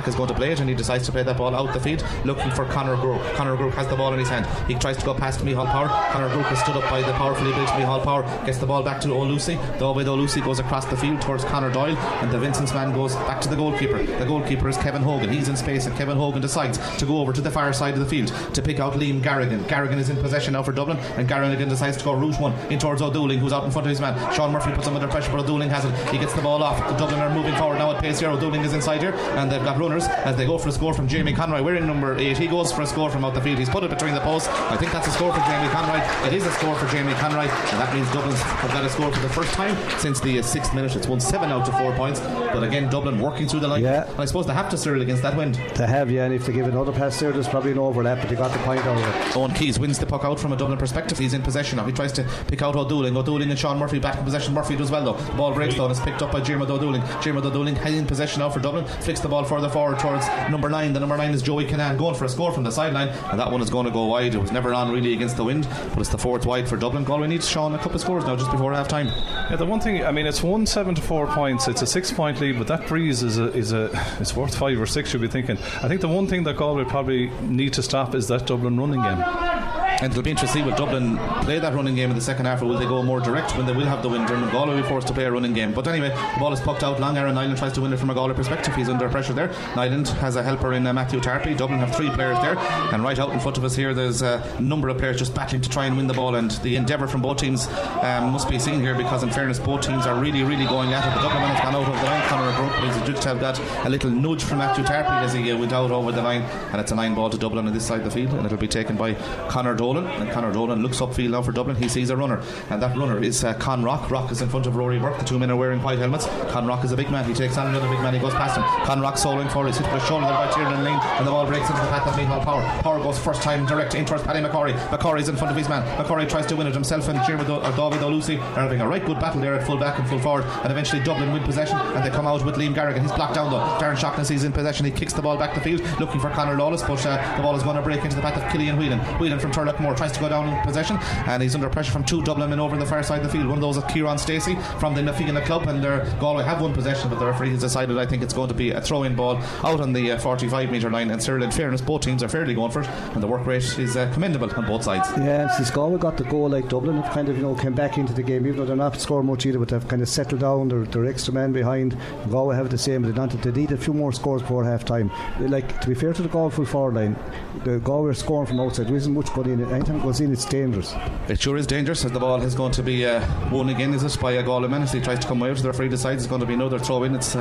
is going to play it, and he decides to play that ball out the field, looking for Conor Grook. Conor Grook has the ball in his hand. He tries to go past Micheál Power. Conor Grook is stood up by the powerfully built Micheál Power, gets the ball back to O'Lucy. David O'Lucy goes across the field towards Conor Doyle, and the Vincent's man goes back to the goalkeeper. The goalkeeper is Kevin Hogan. He's in space, and Kevin Hogan decides to go over to the far side of the field to pick out Liam Garrigan. Garrigan is in possession now for Dublin, and Garrigan decides to go route one in towards O'Dooling, who's out in front of his man. Sean Murphy puts him under pressure, but O'Dooling has it. He gets the ball off. Dublin are moving forward now at pace here. O'Dooling is inside here, and they've got runners as they go for a score from Jamie Conroy. We're in number 8. He goes for a score from out the field. He's put it between the posts. I think that's a score for Jamie Conroy. It is a score for Jamie Conroy, and that means Dublin have got a score for the first time since the 6th minute. It's won 7 out of 4 points, but again Dublin working through the line. Yeah. And I suppose they have to Cyril against that wind. They have, yeah, and if they give another pass there, there's probably an overlap, but they got the point out of it. Owen Keys wins the puck out from a Dublin perspective. He's in possession now. He tries to pick out O'Dooling and Sean Murphy back in possession. Murphy does well though. The ball breaks down. It's picked up by Diarmuid O'Dooling. Diarmuid O'Dooling in possession now for Dublin. Flicks the ball further forward towards number 9. The number 9 is Joey Kinnan, going for a score from the sideline, and that one is going to go wide. It was never on really against the wind, but it's the 4th wide for Dublin. Galway needs Sean a couple of scores now just before half time. Yeah, the one thing, I mean, it's won 7 to 4 points. It's a 6-point lead, but that breeze is it's worth 5 or 6. You'll be thinking. I think the one thing that Galway probably need to stop is that Dublin running game. And it'll be interesting to see will Dublin play that running game in the second half, or will they go more direct when they will have the win? Galway will be forced to play a running game. But anyway, the ball is pucked out long. Aaron Nyland tries to win it from a Galway perspective. He's under pressure there. Nyland has a helper in Matthew Tarpley. Dublin have 3 players there, and right out in front of us here there's a number of players just battling to try and win the ball, and the endeavour from both teams must be seen here, because in fairness both teams are really going at it. The Dublin man has gone out over the line. Conor Brook, he's just have got a little nudge from Matthew Tarpley as he went out over the line, and it's a 9 ball to Dublin on this side of the field, and it'll be taken by Conor Dolan. And Conor Dolan looks upfield now for Dublin. He sees a runner, and that runner is Con Rock. Rock is in front of Rory Burke. The 2 men are wearing white helmets. Con Rock is a big man. He takes on another big man. He goes past him. Con Rock soloing forward. He's hit with a shoulder there by Tiernan Lane, and the ball breaks into the path of Micheál Power. Power goes first time direct in towards Paddy McCorry. McCorry's in front of his man. McCorry tries to win it himself, and David O'Lucy are having a right good battle there at full back and full forward, and eventually Dublin win possession, and they come out with Liam Garrigan. He's blocked down though. Darren Shaughnessy is in possession. He kicks the ball back the field looking for Conor Lawless, but the ball is going to break into the path of Killian Whelan. Whelan from Turlockmore tries to go down in possession, and he's under pressure from 2 Dublin men over on the far side of the field. One of those is Kieran Stacey from the Nafina club, and Galway have won possession, but the referee has decided I think it's going to be a throw-in ball out on the 45 metre line. And Cyril, in fairness, both teams are fairly going for it, and the work rate is commendable on both sides. Yeah, and since Galway got the goal, like Dublin have kind of came back into the game, even though they're not scoring much either, but they've kind of settled down. They're extra man behind. Galway have the same, but they need a few more scores before half time. Like, to be fair to the Galway full forward line, the Galway are scoring from outside. There isn't much going in. Anytime it goes in, it's dangerous. It sure is dangerous, as the ball is going to be won again, is it, by a Galway man as he tries to come out. The referee decides it's going to be another throw in. It's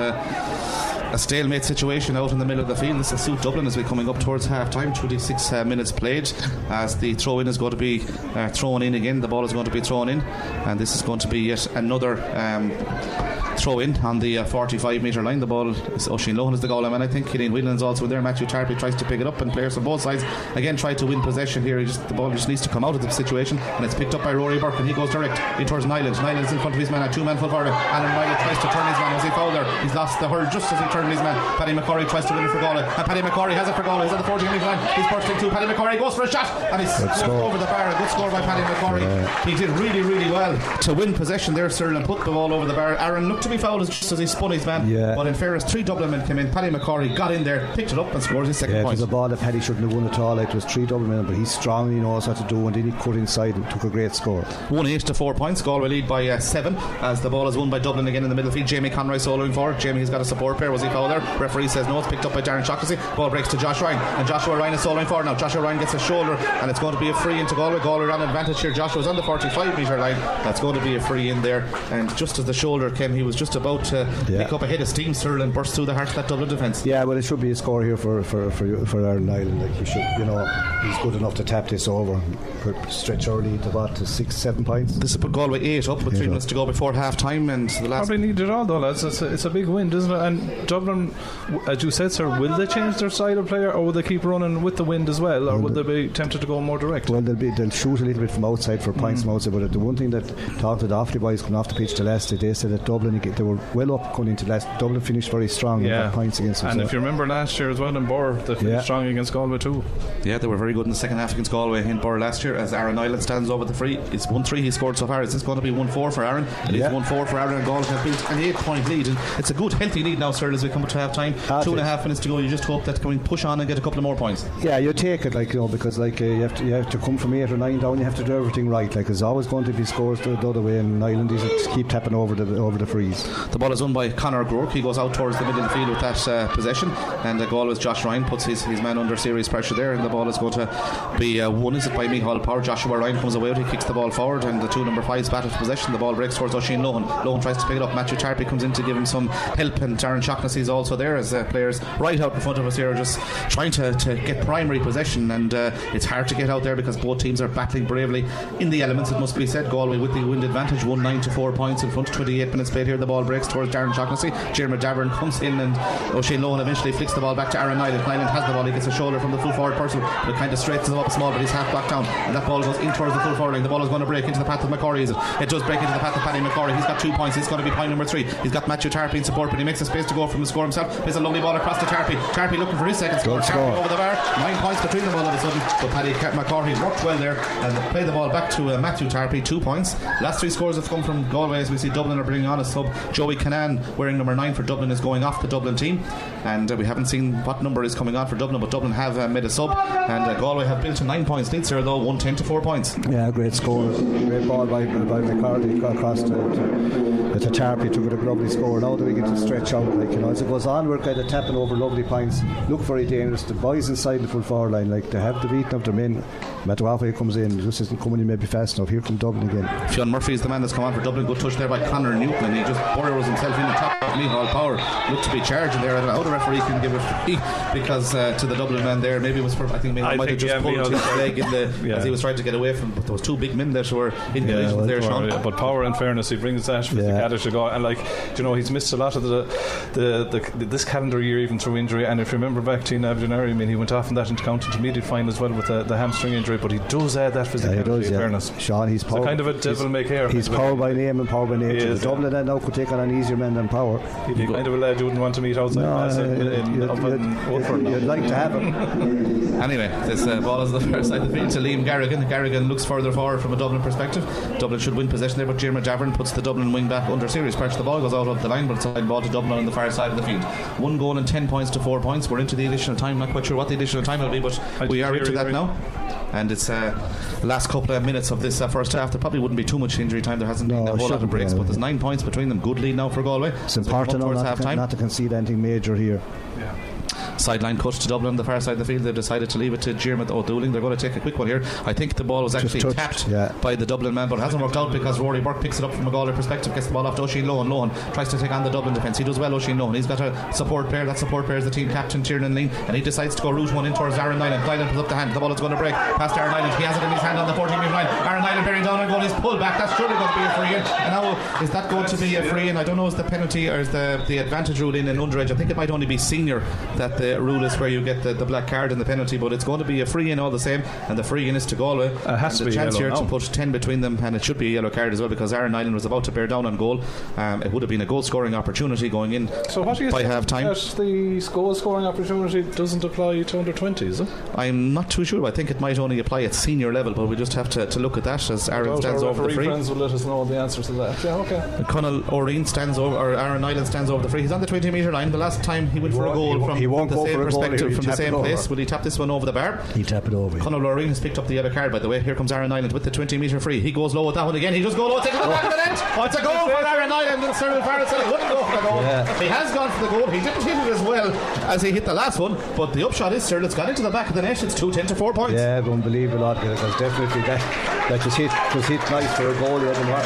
a stalemate situation out in the middle of the field. This will suit Dublin as we're coming up towards half time. 26 minutes played, as the throw in is going to be thrown in again. The ball is going to be thrown in, and this is going to be yet another throw in on the 45 metre line. The ball is Oisin Lohan is the goal man, I think. Killian Whelan is also there. Matthew Tarpley tries to pick it up, and players from both sides again try to win possession here. The ball just needs to come out of the situation, and it's picked up by Rory Burke, and he goes direct in towards Nyland. Nyland is in front of his man, a 2-man full forward, and Nyland tries to turn his man. Was he fouled there? He's lost the hurl just as he turned his man. Paddy McCorry tries to win it for Galway, and Paddy McCorry has it for Galway. He's at the 40 metre line. He's bursting through. Paddy McCorry goes for a shot, and he's over the bar. A good score by Paddy McCorry. He did really well to win possession there, Cyril, and put the ball over the bar. Aaron looked to be fouled just as he spun his man, but in fairness 3 Dublin men came in. Paddy McCorry got in there, picked it up and scored his second point. It was a ball that Paddy shouldn't have won at all. Like, it was 3 Dublin men, but he's strong, he knows what to do, and then he cut inside and took a great score. 1-8 to 4 points. Galway lead by 7 as the ball is won by Dublin again in the middle field. Jamie Conroy soloing forward. Jamie has got a support pair. Was he fouled there? Referee says no. It's picked up by Darren Shaughnessy. Ball breaks to Josh Ryan, and Joshua Ryan is soloing forward now. Joshua Ryan gets a shoulder, and it's going to be a free into Galway. Galway on advantage here. Joshua's on the 45 metre line. That's going to be a free in there, and just as the shoulder came, he was just about to pick up ahead of Steam Cyril and burst through the heart of that Dublin defence. Yeah, well, it should be a score here for Aaron Nyland. Like, he should, he's good enough to tap this over, stretch our lead to 6-7 points. This will put Galway 8 up with 3 minutes to go before half time, and the last probably need it all though, lads. It's a big win, isn't it? And Dublin, as you said, sir, will they change their style of player, or will they keep running with the wind as well, or will they be tempted to go more direct? Well, they'll shoot a little bit from outside for points from outside, but the one thing that talked to the Offaly boys coming off the pitch the last day, they said that Dublin they were well up going into last. Dublin finished very strong and got points against them. And if you remember last year as well in Burr, they finished strong against Galway too. Yeah, they were very good in the second half against Galway in Burr last year. As Aaron Island stands over the free, it's 1-3 he scored so far. Is this going to be 1-4 for Aaron? It is 1-4 for Aaron, and Galway have built an 8-point lead, and it's a good healthy lead now, sir, as we come to half time. 2.5 minutes to go. You just hope that can push on and get a couple of more points. Yeah, you take it, like, you know, because like you have to come from 8 or 9 down. You have to do everything right. Like, there's always going to be scores the other way, and Ireland is keep tapping over the frees. The ball is won by Conor Groarke. He goes out towards the middle of the field with that possession, and the goal was Josh Ryan puts his man under serious pressure there, and the ball is going to be won. Is it by Micheál Power? Joshua Ryan comes away with it, he kicks the ball forward, and the two number 5s battle for possession. The ball breaks towards Oisin Lohan. Lohan tries to pick it up. Matthew Tarpey comes in to give him some help, and Darren Shaughnessy is also there as players right out in front of us here are just trying to get primary possession, and it's hard to get out there because both teams are battling bravely in the elements, it must be said. Galway with the wind advantage, 1-9 to 4 points in front. 28 minutes played here. The ball breaks towards Darren Shaughnessy. Jeremy Davern comes in, and Oisin Lohan eventually flicks the ball back to Aaron Nyland. Nyland has the ball. He gets a shoulder from the full forward person, but it kind of straightens him up small, but he's half back down, and that ball goes in towards the full forward line. The ball is going to break into the path of McCorry. It does break into the path of Paddy McCorry. He's got 2 points. It's going to be point number 3. He's got Matthew Tarpey in support, but he makes a space to go from the score himself. There's a lovely ball across to Tarpey. Tarpey looking for his second score. Tarpey over the bar. 9 points between them all of a sudden, but Paddy McCorry worked well there and played the ball back to Matthew Tarpey. 2 points. Last 3 scores have come from Galway, as we see Dublin are bringing on a sub. Joey Canaan, wearing number 9 for Dublin, is going off the Dublin team, and we haven't seen what number is coming on for Dublin, but Dublin have made a sub, and Galway have built a 9 points lead, sir, though 1-10 to 4 points. Yeah, great score. Great ball by McCarthy across to Tarpey. Took a lovely score. Now that we get to stretch out, like, you know, as it goes on, we're kind of tapping over lovely points. Look very dangerous. The boys inside the full forward line, like, they have the beating of their men. Matawafa comes in, just isn't coming in maybe fast enough. Here come Dublin again. Fionn Murphy is the man that's come on for Dublin. Good touch there by Conor Newton, and he just burrows himself in the top of Micheál Power. Looked to be charging there. I don't know how the referee can give it free, because to the Dublin man there, maybe it was for, I think Micheál might have just pulled his leg in the as he was trying to get away from, but there was 2 big men that were in collisions there, Sean. But Power, in fairness, he brings that physicality to go, and like, you know, he's missed a lot of this calendar year even through injury, and if you remember back to Abdinari, I mean, he went off in that intercounty intermediate final as well with the hamstring injury, but he does add that physicality, in fairness. Sean, he's Power. So kind of a devil may care. He's Power by name and Power by nature. The Dublin end now could take on an easier man than Power. He'd be kind of a lad you wouldn't want to meet outside you'd like to have him. Anyway, this ball is the first side of the field to Liam Garrigan. Garrigan looks further forward from a Dublin perspective. Dublin should win possession there, but Jeremy Davern puts the Dublin wing back under serious pressure. The ball goes out of the line, but it's a ball to Dublin on the far side of the field. 1 goal and 10 points to 4 points. We're into the additional time. Not quite sure what the additional time will be, but we are into that now. And it's last couple of minutes of this first half. There probably wouldn't be too much injury time. There hasn't been a whole lot of breaks, but there's 9 points between them. Good lead now for Galway. It's important not to concede anything major here. Yeah. Sideline cut to Dublin on the far side of the field. They've decided to leave it to Diarmuid O'Dooling. They're going to take a quick one here. I think the ball was actually tapped by the Dublin man, but it hasn't worked out because Rory Burke picks it up from a Galway perspective, gets the ball off to Oisin Lohan. Lohan tries to take on the Dublin defence. He does well, Oisin Lohan. He's got a support player. That support player is the team captain, Tiernan Lean, and he decides to go route one in towards Aaron Nyland. Nyland puts up the hand. The ball is going to break past Aaron Nyland. He has it in his hand on the 14-metre line. Aaron Nyland bearing down and goal. He's pulled back. That's surely going to be a free in. And now, is that going to be a free in? I don't know, is the penalty or is the advantage rule in underage? I think it might only be senior that the rule is where you get the black card and the penalty, but it's going to be a free in all the same, and the free in is to Galway. Has to be a chance here to put 10 between them, and it should be a yellow card as well, because Aaron Nyland was about to bear down on goal. It would have been a goal scoring opportunity going in. So what do you by think half time? The goal scoring opportunity doesn't apply to under 20, is it? I'm not too sure. I think it might only apply at senior level, but we just have to look at that as Aaron stands over the free. Friends will let us know the answers to that. Yeah, okay. Conal O'Reen stands over, or Aaron Nyland stands over the free. He's on the 20-metre line. The last time he went for a goal from the same perspective, from the same place. Will he tap this one over the bar? He'll tap it over. Conal O'Reen has picked up the yellow card, by the way. Here comes Aaron Nyland with the 20-metre free. He goes low with that one again. He just goes low. It's a goal back of the net. Oh, it's a goal for Aaron Nyland. And Cyril Farrell said he wouldn't go for the goal. Yeah. He has gone for the goal. He didn't hit it as well as he hit the last one, but the upshot is, Cyril, it's got into the back of the net. It's 2-10 to 4 points. Yeah, unbelievable. Because definitely that was hit nice for a goal.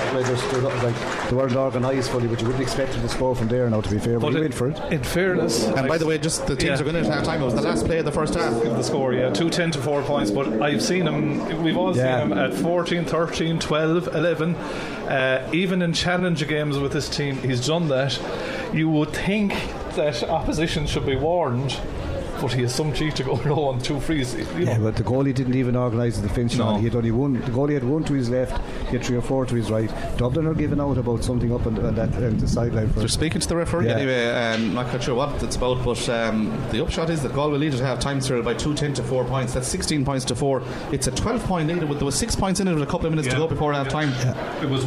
They weren't organised fully, but you wouldn't expect him to score from there now, to be fair. But he went for it. In fairness, and by the way, just the teams are going into half time. It was the last play of the first half. The score, 2-10 to 4 points. But I've seen him, we've all seen him at 14, 13, 12, 11. Even in challenge games with this team, he's done that. You would think that opposition should be warned but he has some cheek to go low on 2 frees. But the goalie didn't even organise the finish. No. He had only one. The goalie had 1 to his left, he had 3 or 4 to his right. Dublin are giving out about something up on the sideline. They're speaking to the referee anyway. I'm not quite sure what it's about, but the upshot is that Galway lead at half time, Cyril, by 2-10 to 4 points. That's 16 points to 4. It's a 12-point lead. There was 6 points in it with a couple of minutes to go before half time. It was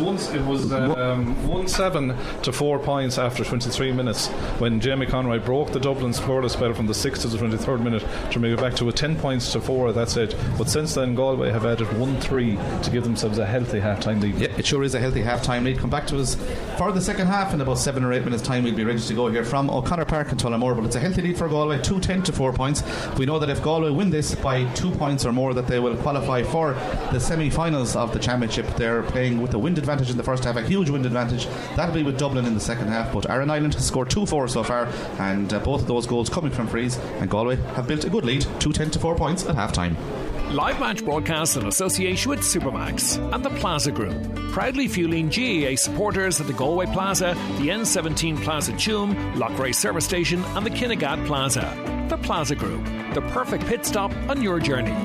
1-7 to 4 points after 23 minutes when Jamie Conroy broke the Dublin scoreless spell from the 6th to the 23rd minute to make it back to a 10 points to 4 at that stage. But since then Galway have added 1-3 to give themselves a healthy half-time lead. Yeah, it sure is a healthy half-time lead. Come back to us for the second half in about 7 or 8 minutes time. We'll be ready to go here from O'Connor Park in Tullamore. But it's a healthy lead for Galway, 2-10 to 4 points. We know that if Galway win this by 2 points or more, that they will qualify for the semi-finals of the championship. They're playing with a wind advantage in the first half, a huge wind advantage. That'll be with Dublin in the second half. But Aran Island has scored 2-4 so far, and both of those goals coming from frees, and Galway have built a good lead, 2-10 to 4 points at half-time. Live match broadcast in association with Supermax and the Plaza Group. Proudly fueling GAA supporters at the Galway Plaza, the N17 Plaza Tuam, Loughrea Service Station and the Kinnegad Plaza. The Plaza Group, the perfect pit stop on your journey.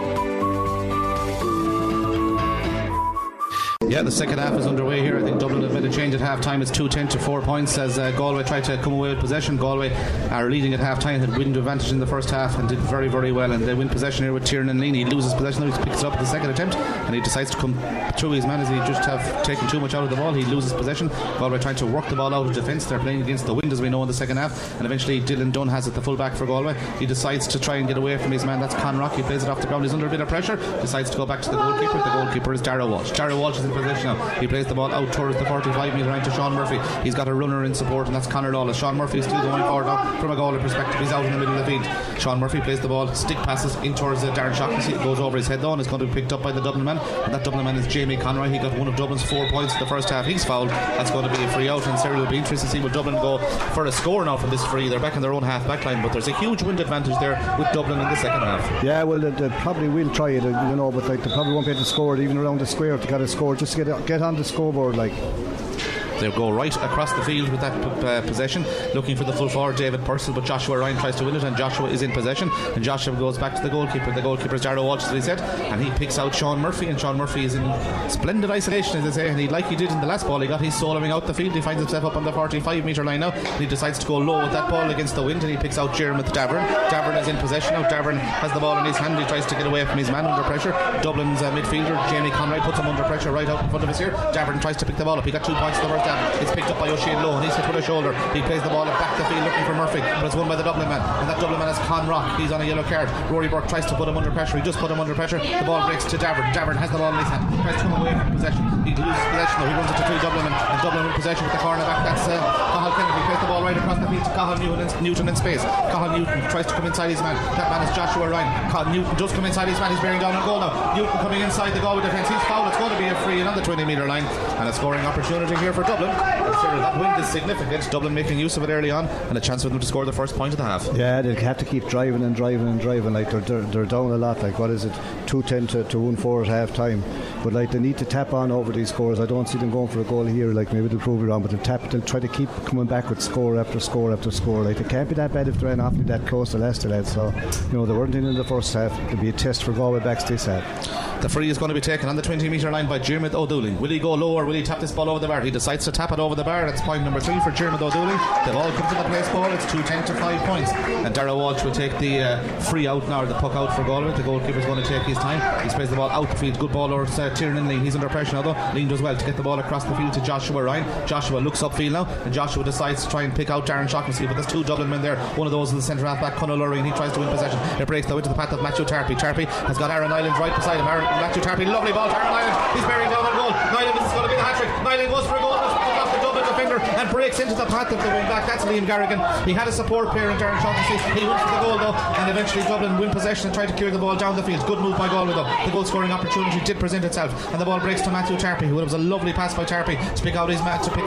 Yeah, the second half is underway here. I think Dublin have made a change at half time. It's 2-10 to 4 points as Galway tried to come away with possession. Galway are leading at half time, had wind advantage in the first half and did very, very well, and they win possession here with Tiernan Lean. He loses possession, he picks it up at the second attempt and he decides to come through his man as he just have taken too much out of the ball. He loses possession. Galway trying to work the ball out of defence. They're playing against the wind, as we know, in the second half, and eventually Dylan Dunn has it, the full back for Galway. He decides to try and get away from his man, that's Conrock. He plays it off the ground, he's under a bit of pressure, decides to go back to the goalkeeper. The goalkeeper is Dara Walsh. Dara Walsh is in possession now. He plays the ball out towards the 45 metre line to Sean Murphy. He's got a runner in support, and that's Conor Lawless. Sean Murphy is still going forward now from a Galway perspective. He's out in the middle of the field. Sean Murphy plays the ball, stick passes in towards Darren Shaughnessy. It goes over his head though, and it's going to be picked up by the Dublin man, and that Dublin man is Jamie Conroy. He got one of Dublin's 4 points in the first half. He's fouled. That's going to be a free out, and Cyril will be interested to see will Dublin go for a score now from this free. They're back in their own half back line, but there's a huge wind advantage there with Dublin in the second half. Yeah, well, they probably will try it, but they probably won't be able to score it even around the square if they got a score, just to get on the scoreboard like. They'll go right across the field with that possession, looking for the full forward David Purcell, but Joshua Ryan tries to win it, and Joshua is in possession, and Joshua goes back to the goalkeeper. The goalkeeper is Darragh Walsh, as he said, and he picks out Sean Murphy, and Sean Murphy is in splendid isolation, as they say, and like he did in the last ball, he got his soloing out the field. He finds himself up on the 45 metre line now, and he decides to go low with that ball against the wind, and he picks out Jeremy Davern. Davern is in possession now. Davern has the ball in his hand. He tries to get away from his man under pressure. Dublin's midfielder Jamie Conroy puts him under pressure right out in front of us here. Davern tries to pick the ball up. He got 2 points in the first half. It's picked up by O'Shea Lohan. He's hit with a shoulder. He plays the ball back the field looking for Murphy, but it's won by the Dublin man, and that Dublin man is Conrock. He's on a yellow card. Rory Burke tries to put him under pressure. He just put him under pressure. The ball breaks to Davern. Davern has the ball in his hand. He tries to come away from possession. He loses possession though. He runs it to 2 Dublin men, and Dublin in possession with the corner back. That's Cathal Kennedy. He plays the ball right across the field to Cathal Newton in space. Cathal Newton tries to come inside his man. That man is Joshua Ryan. Cathal Newton does come inside his man. He's bearing down on goal now. Newton coming inside the Galway defence. He's fouled. It's going to be a free on the 20 metre line, and a scoring opportunity here for Dublin. That wind is significant. Dublin making use of it early on, and a chance for them to score the first point of the half. Yeah, they have to keep driving and driving and driving. Like they're down a lot. Like, what is it, 2-10 to 1-4 at half time? But like, they need to tap on over these scores. I don't see them going for a goal here. Like, maybe they'll prove it wrong, but they'll try to keep coming back with score after score after score. Like, they can't be that bad if they're awfully that close to Leicester, lads. So they weren't in the first half. It'll be a test for Galway backs this half. The free is going to be taken on the 20 metre line by Jeremy O'Dooley. Will he go lower? Will he tap this ball over the bar? He decides to tap it over the bar. That's point number 3 for Jeremy O'Dooley. They've all come to the place ball. It's 2-10 to 5 points, and Darragh Walsh will take the free out now, or the puck out for Galway. The goalkeeper is going to take his time. He plays the ball out the field. Good ball over Tiernan Lean. He's under pressure now though. Lean does well to get the ball across the field to Joshua Ryan. Joshua looks upfield now, and Joshua decides to try and pick out Darren Shaughnessy, but there's 2 Dublin men there. One of those is the centre half back, Conor Lurry, and he tries to win possession. It breaks though into the path of Matthew Tarpey. Tarpey has got Aran Island right beside him. Matthew Tarpey, lovely ball to Aran Island. He's bearing down on goal. Nyland, this is going to be the hat-trick. Nyland goes for a goal off the Dublin defender and breaks into the path of the wing back. That's Liam Garrigan. He had a support player in Darren Shaughnessy. He went for the goal though, and eventually Dublin win possession and try to clear the ball down the field. Good move by Galway though. The goal scoring opportunity did present itself, and the ball breaks to Matthew Tarpey. It was a lovely pass by Tarpey to pick out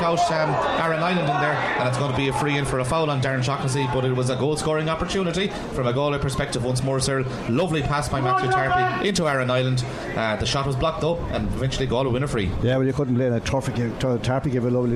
Aran Island in there, and it's going to be a free in for a foul on Darren Shaughnessy, but it was a goal scoring opportunity from a Galway perspective once more, sir. Lovely pass by Matthew Tarpey into Aran Island. The shot was blocked though, and eventually Galway win a free. Yeah, well, you couldn't blame that. Tarpey gave a lovely little flick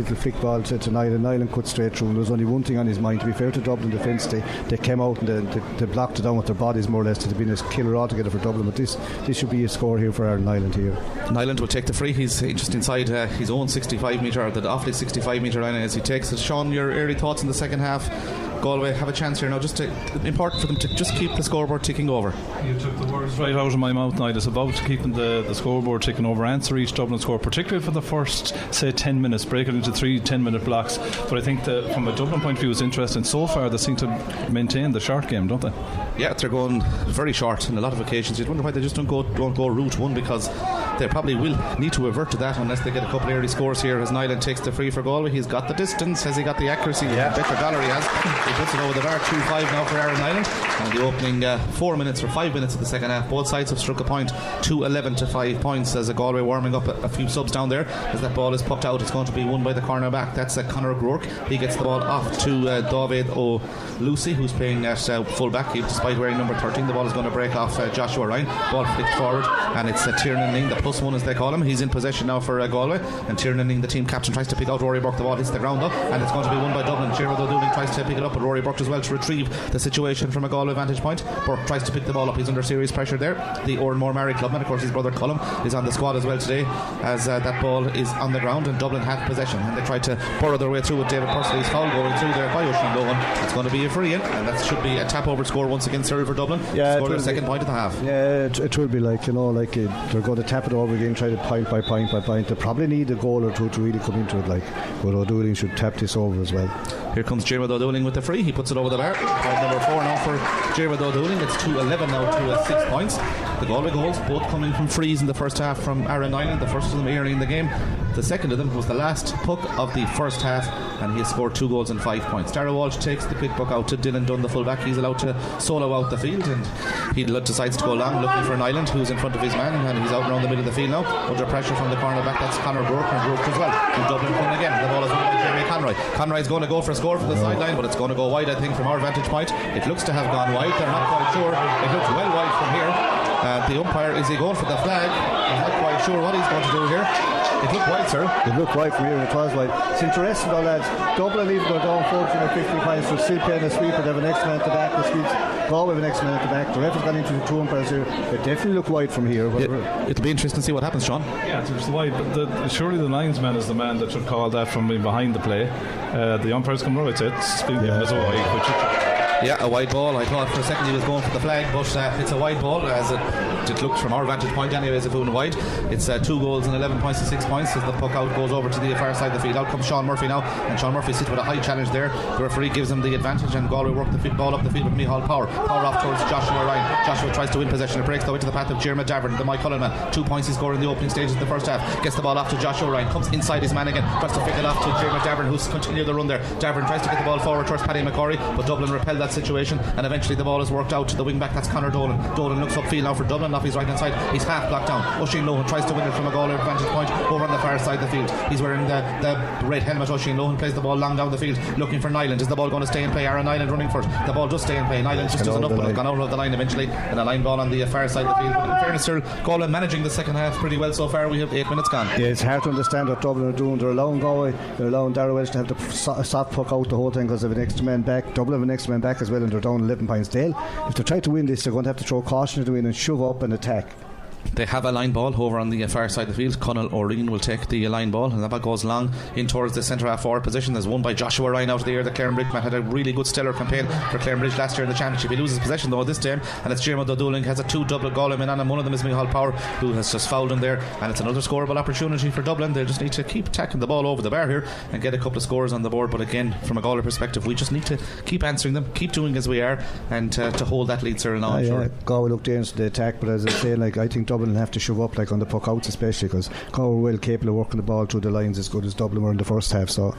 ball to Nyland. Nyland cut straight through, and there was only one thing on his mind. To be fair to Dublin defence, they came out and they blocked it down with their bodies more or less. To have been a killer altogether for Dublin, but this should be a score here for Aaron Nyland here. Nyland will take the free. He's just inside his own 65 metre, the Offaly 65 metre line as he takes it. Sean, your early thoughts in the second half? Galway have a chance here now. Just important for them to just keep the scoreboard ticking over. You took the words right out of my mouth now. It's about keeping the scoreboard ticking over, answer each Dublin score, particularly for the first, say, 10 minutes, break it into 3 10-minute blocks. But I think that from a Dublin point of view, it's interesting. So far, they seem to maintain the short game, don't they? Yeah, they're going very short on a lot of occasions. You'd wonder why they just don't go route one, because they probably will need to revert to that unless they get a couple of early scores here. As Nyland takes the free for Galway, he's got the distance. Has he got the accuracy? Yeah, Victor Gallery has. He puts it over the bar. 2-5 now for Aaron Nyland. And the opening 5 minutes of the second half, both sides have struck a point. 2-11 to 5 points as a Galway warming up a few subs down there. As that ball is popped out, it's going to be won by the cornerback. That's Conor O'Rourke. He gets the ball off to David O'Lucy, who's playing at full back. Despite wearing number 13, the ball is going to break off Joshua Ryan. Ball flicked forward, and it's Tiernan Ning, the +1 as they call him. He's in possession now for Galway, and Tiernan Ning, the team captain, tries to pick out Rory Burke. The ball hits the ground up, and it's going to be won by Dublin. Diarmuid O'Dooley tries to pick it up, but Rory Burke as well to retrieve the situation from a Galway vantage point. Burke tries to pick the ball up. He's under serious pressure there. The Oranmore Mary clubman, of course his brother Colm, is on the squad as well today, as that ball is on the ground and Dublin have possession, and they try to burrow their way through with David Pursley's foul going through there by Oisin Lohan. It's going to be a free in, and that should be a tap over score once again, Surrey for Dublin. Score their second point of the half. Yeah, it will be like, they're going to tap it over again, try to point by point by point. They probably need a goal or two to really come into it, but O'Dooley should tap this over as well. Here comes Diarmuid O'Dooley with the free. He puts it over the bar. Point number 4 now for Diarmuid O'Dooley. It's 2-11 now to 6 points. The Galway goals both coming from frees in the first half from Aaron Nyland, the first of them early in the game. The second of them was the last puck of the first half, and he has scored 2 goals and 5 points. Darragh Walsh takes the quick puck out to Dylan Dunn, the fullback. He's allowed to solo out the field, and he decides to go long looking for Nyland, who's in front of his man, and he's out around the middle of the field now under pressure from the cornerback. That's Conor O'Rourke, and O'Rourke as well. And Dublin coming again. The ball is won by Jeremy Conroy. Conroy's going to go for a score from the sideline, but it's going to go wide, I think, from our vantage point. It looks to have gone wide. They're not quite sure. It looks well wide from here. The umpire, is he going for the flag? I'm not quite sure what he's going to do here. It looked wide, sir. It looked wide from here, and it was wide. It's interesting though, lads. Dublin even go down 14 or 50 points for still playing a sweeper. They have an X-man at the back. The Swedes Galway have an X-man at the back. The ref has gone into the 2 umpires here. They definitely look wide from here. It'll be interesting to see what happens, Sean. Yeah, it's wide, but surely the linesman is the man that should call that from behind the play. The umpires come right to it. Speaking as a wide, yeah, a wide ball. I thought for a second he was going for the flag, but it's a wide ball, as it looked from our vantage point anyways. If it went wide, it's 2 goals and 11 points to 6 points as the puck out goes over to the far side of the field. Out comes Sean Murphy now, and Sean Murphy sits with a high challenge there. The referee gives him the advantage, and Galway work the ball up the field with Micheál Power off towards Joshua Ryan. Joshua tries to win possession. It breaks though into the path of Diarmuid Davern, the Mike Cullen man. 2 points he scored in the opening stages of the first half. Gets the ball off to Joshua Ryan, comes inside his man again, tries to pick it off to Diarmuid Davern, who's continued the run there. Davern tries to get the ball forward towards Paddy McCorry, but Dublin repel that situation, and eventually the ball is worked out to the wing back. That's Conor Dolan. Dolan looks upfield now for Dublin off his right hand side. He's half blocked down. Oisin Lohan tries to win it from a Galway vantage point over on the far side of the field. He's wearing the red helmet. Oisin Lohan plays the ball long down the field looking for Nyland. Is the ball going to stay in play? Aaron Nyland running first. The ball does stay in play. Nyland just does enough, but it's gone out of the line eventually, and a line ball on the far side of the field. But in fairness, sir, Galway managing the second half pretty well so far. We have 8 minutes gone. Yeah, it's hard to understand what Dublin are doing. They're allowing Galway, they're allowing Darragh Welsh to have the soft puck out the whole thing because they have an extra man back. Dublin have an extra man back as well, and they're down 11 points. If they try to win this, they're going to have to throw caution to win and shove up and attack. They have a line ball over on the far side of the field. Conal O'Reen will take the line ball, and that ball goes long in towards the centre half forward position. There's one by Joshua Ryan out of the air. The Clarenbridge man had a really good stellar campaign for Clarenbridge last year in the championship. He loses possession though this time, and it's Diarmuid O'Dooley has a 2 double Galway men on him. One of them is Micheál Power, who has just fouled him there, and it's another scoreable opportunity for Dublin. They just need to keep tacking the ball over the bar here and get a couple of scores on the board. But again, from a Galway perspective, we just need to keep answering them, keep doing as we are, and to hold that lead, sir. Galway look dangerous to the attack, but as I say, I think Dublin will have to shove up on the puck outs, especially because Galway are well capable of working the ball through the lines as good as Dublin were in the first half. So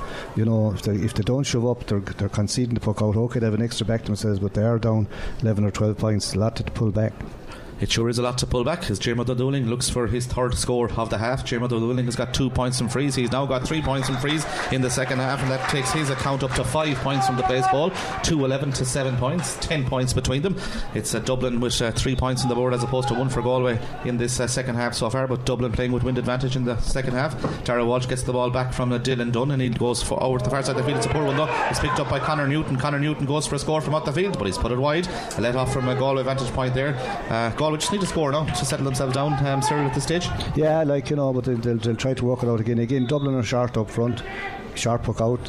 if they don't shove up, they're conceding the puck out. Okay, they have an extra back to themselves, but they are down 11 or 12 points. A lot to pull back. It sure is a lot to pull back as Diarmuid O'Dooling looks for his third score of the half. Diarmuid O'Dooling has got 2 points from frees. He's now got 3 points from frees in the second half, and that takes his account up to 5 points from the place ball, 2-11 to 7 points, 10 points between them. It's Dublin with 3 points on the board as opposed to 1 for Galway in this second half so far, but Dublin playing with wind advantage in the second half. Tara Walsh gets the ball back from Dylan Dunn, and he goes over to the far side of the field. It's a poor one though. It's picked up by Conor Newton. Conor Newton goes for a score from out the field, but he's put it wide. A let off from a Galway vantage point there. Galway just need a score now to settle themselves down, Cyril, at this stage. Yeah, but they'll try to work it out again. Dublin are short up front, sharp puck out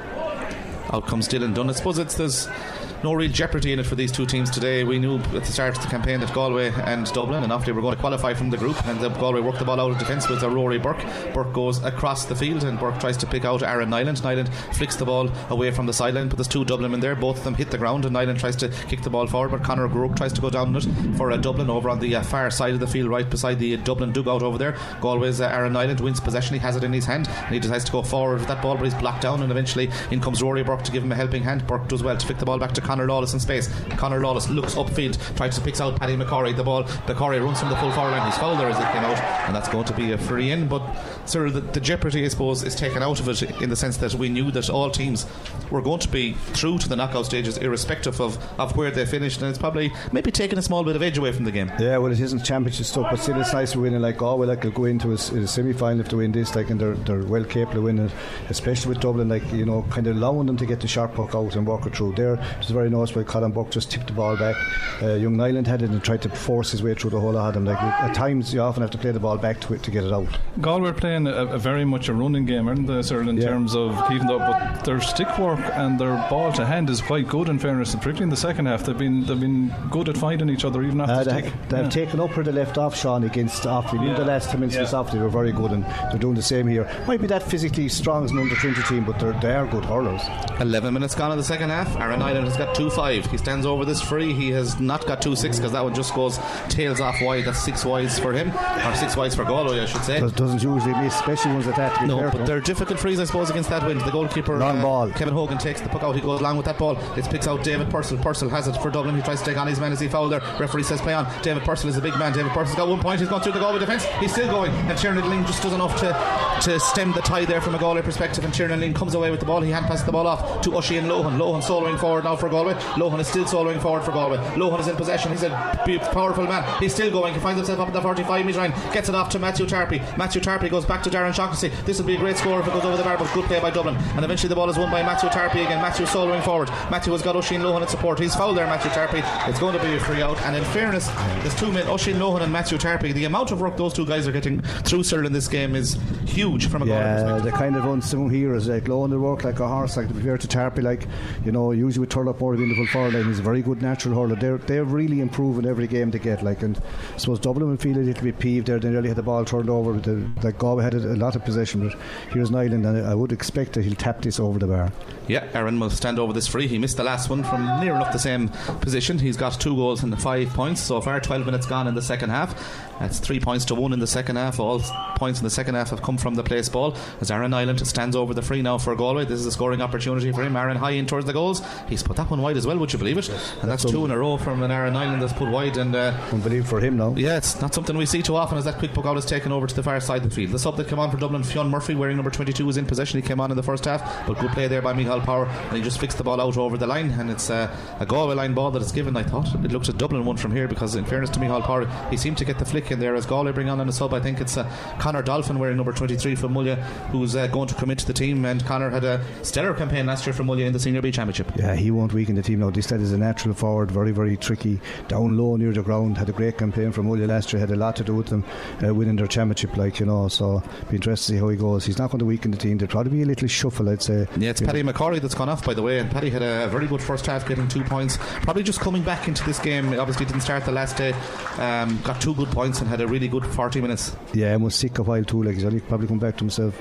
comes Dylan Dunn. I suppose there's no real jeopardy in it for these two teams today. We knew at the start of the campaign that Galway and Dublin and after they were going to qualify from the group, and Galway worked the ball out of defence with Rory Burke. Burke goes across the field and Burke tries to pick out Aaron Nyland. Nyland flicks the ball away from the sideline, but there's two Dublin in there. Both of them hit the ground and Nyland tries to kick the ball forward, but Conor O'Rourke tries to go down it for Dublin over on the far side of the field, right beside the Dublin dugout over there. Galway's Aaron Nyland wins possession. He has it in his hand and he decides to go forward with that ball, but he's blocked down, and eventually in comes Rory Burke to give him a helping hand. Burke does well to flick the ball back to Conor Lawless in space. Conor Lawless looks upfield, tries to pick out Paddy McCorry the ball. McCorry runs from the full forward line. He's fouled there as it came out, and that's going to be a free in. But Cyril, the jeopardy I suppose is taken out of it in the sense that we knew that all teams were going to be through to the knockout stages irrespective of where they finished, and it's probably maybe taking a small bit of edge away from the game. Yeah, well, it isn't championship stuff, but still it's nice to win it. Like Galway, they'll go into a semi-final if they win this, and they're well capable of winning it, especially with Dublin, kind of allowing them to get the sharp puck out and walk it through there. It was very nice by Colin Buck, just tipped the ball back. Young Nyland had it and tried to force his way through the whole lot of them. At times you often have to play the ball back to it to get it out. Galway are playing a very much a running game, aren't they, Cyril, in terms of keeping up, but their stick work and their ball to hand is quite good in fairness, and particularly in the second half they've been good at finding each other even after they've taken up where they left off, Sean, against Offaly. The last 10 minutes against Offaly were very good, and they're doing the same here. Might be that physically strong as an under 20 team, but they are good hurlers. 11 minutes gone in the second half. Aaron Nyland has got 2-5. He stands over this free. He has not got 2-6 because that one just goes tails off wide. That's 6 wides for him, or 6 wides for Galway, I should say. Doesn't usually miss, especially ones at that. No, but they're difficult frees, I suppose, against that wind. The goalkeeper, long ball. Kevin Hogan, takes the puck out. He goes along with that ball. It picks out David Purcell. Purcell has it for Dublin. He tries to take on his man as he fouled there. Referee says play on. David Purcell is a big man. David Purcell's got 1 point. He's gone through the Galway defence. He's still going, and Tiernan Ling just does enough to stem the tide there from a Galway perspective, and Tiernan Ling comes away with the ball. He hand passes the ball off to Oisin Lohan. Lohan soloing forward now for Galway. Lohan is still soloing forward for Galway. Lohan is in possession. He's a powerful man. He's still going. He finds himself up at the 45 metre line. Gets it off to Matthew Tarpey. Matthew Tarpey goes back to Darren Shaughnessy. This will be a great score if it goes over the bar, but good play by Dublin. And eventually the ball is won by Matthew Tarpey again. Matthew soloing forward. Matthew has got Oisin Lohan in support. He's fouled there, Matthew Tarpey. It's going to be a free out. And in fairness, there's two men, Oisin Lohan and Matthew Tarpey. The amount of work those two guys are getting through, Cyril, in this game is huge from a goal perspective. They kind of unsung heroes. Like Lohan will work like a horse, like to be fair to Tarpey, usually we turn up more in the full forward line. He's a very good natural hurler. They're really improving every game they get. And I suppose Dublin will feel a little bit peeved there. They nearly had the ball turned over. Galway had a lot of possession, but here's Nyland, and I would expect that he'll tap this over the bar. Yeah, Aaron will stand over this free. He missed the last one from near enough the same position. He's got 2 goals and 5 points so far. 12 minutes gone in the second half. That's 3 points to 1 in the second half. All points in the second half have come from the place ball as Aaron Nyland stands over the free now for Galway. This is a scoring opportunity for him. Aaron high in towards the goals. He's put that one wide as well, would you believe it? And that's 2 in a row from an Aaron Nyland that's put wide. And unbelievable for him now. Yeah, it's not something we see too often as that quick puck out is taken over to the far side of the field. The sub that came on for Dublin, Fionn Murphy, wearing number 22, was in possession. He came on in the first half, but good play there by Michael Power, and he just flicks the ball out over the line, and it's a Galway line ball that is given. I thought it looked a Dublin one from here because in fairness to Michael Power, he seemed to get the flick in there as Galway bring on a sub. I think it's Conor Dolphin wearing number 23 from Mullia who's going to come into the team, and Conor had a stellar campaign last year for Mullia in the Senior B Championship. Yeah, he won't weaken the team now. This lad is a natural forward, very very tricky, down low near the ground, had a great campaign for Mullia last year, had a lot to do with them winning their championship, so be interested to see how he goes. He's not going to weaken the team. There'll probably be a little shuffle, I'd say. Yeah, it's Paddy McCorry that's gone off, by the way, and Paddy had a very good first half, getting 2 points, probably just coming back into this game. Obviously didn't start the last day, got 2 good points and had a really good 40 minutes. Yeah, and was sick a while too, he's only probably come back to himself.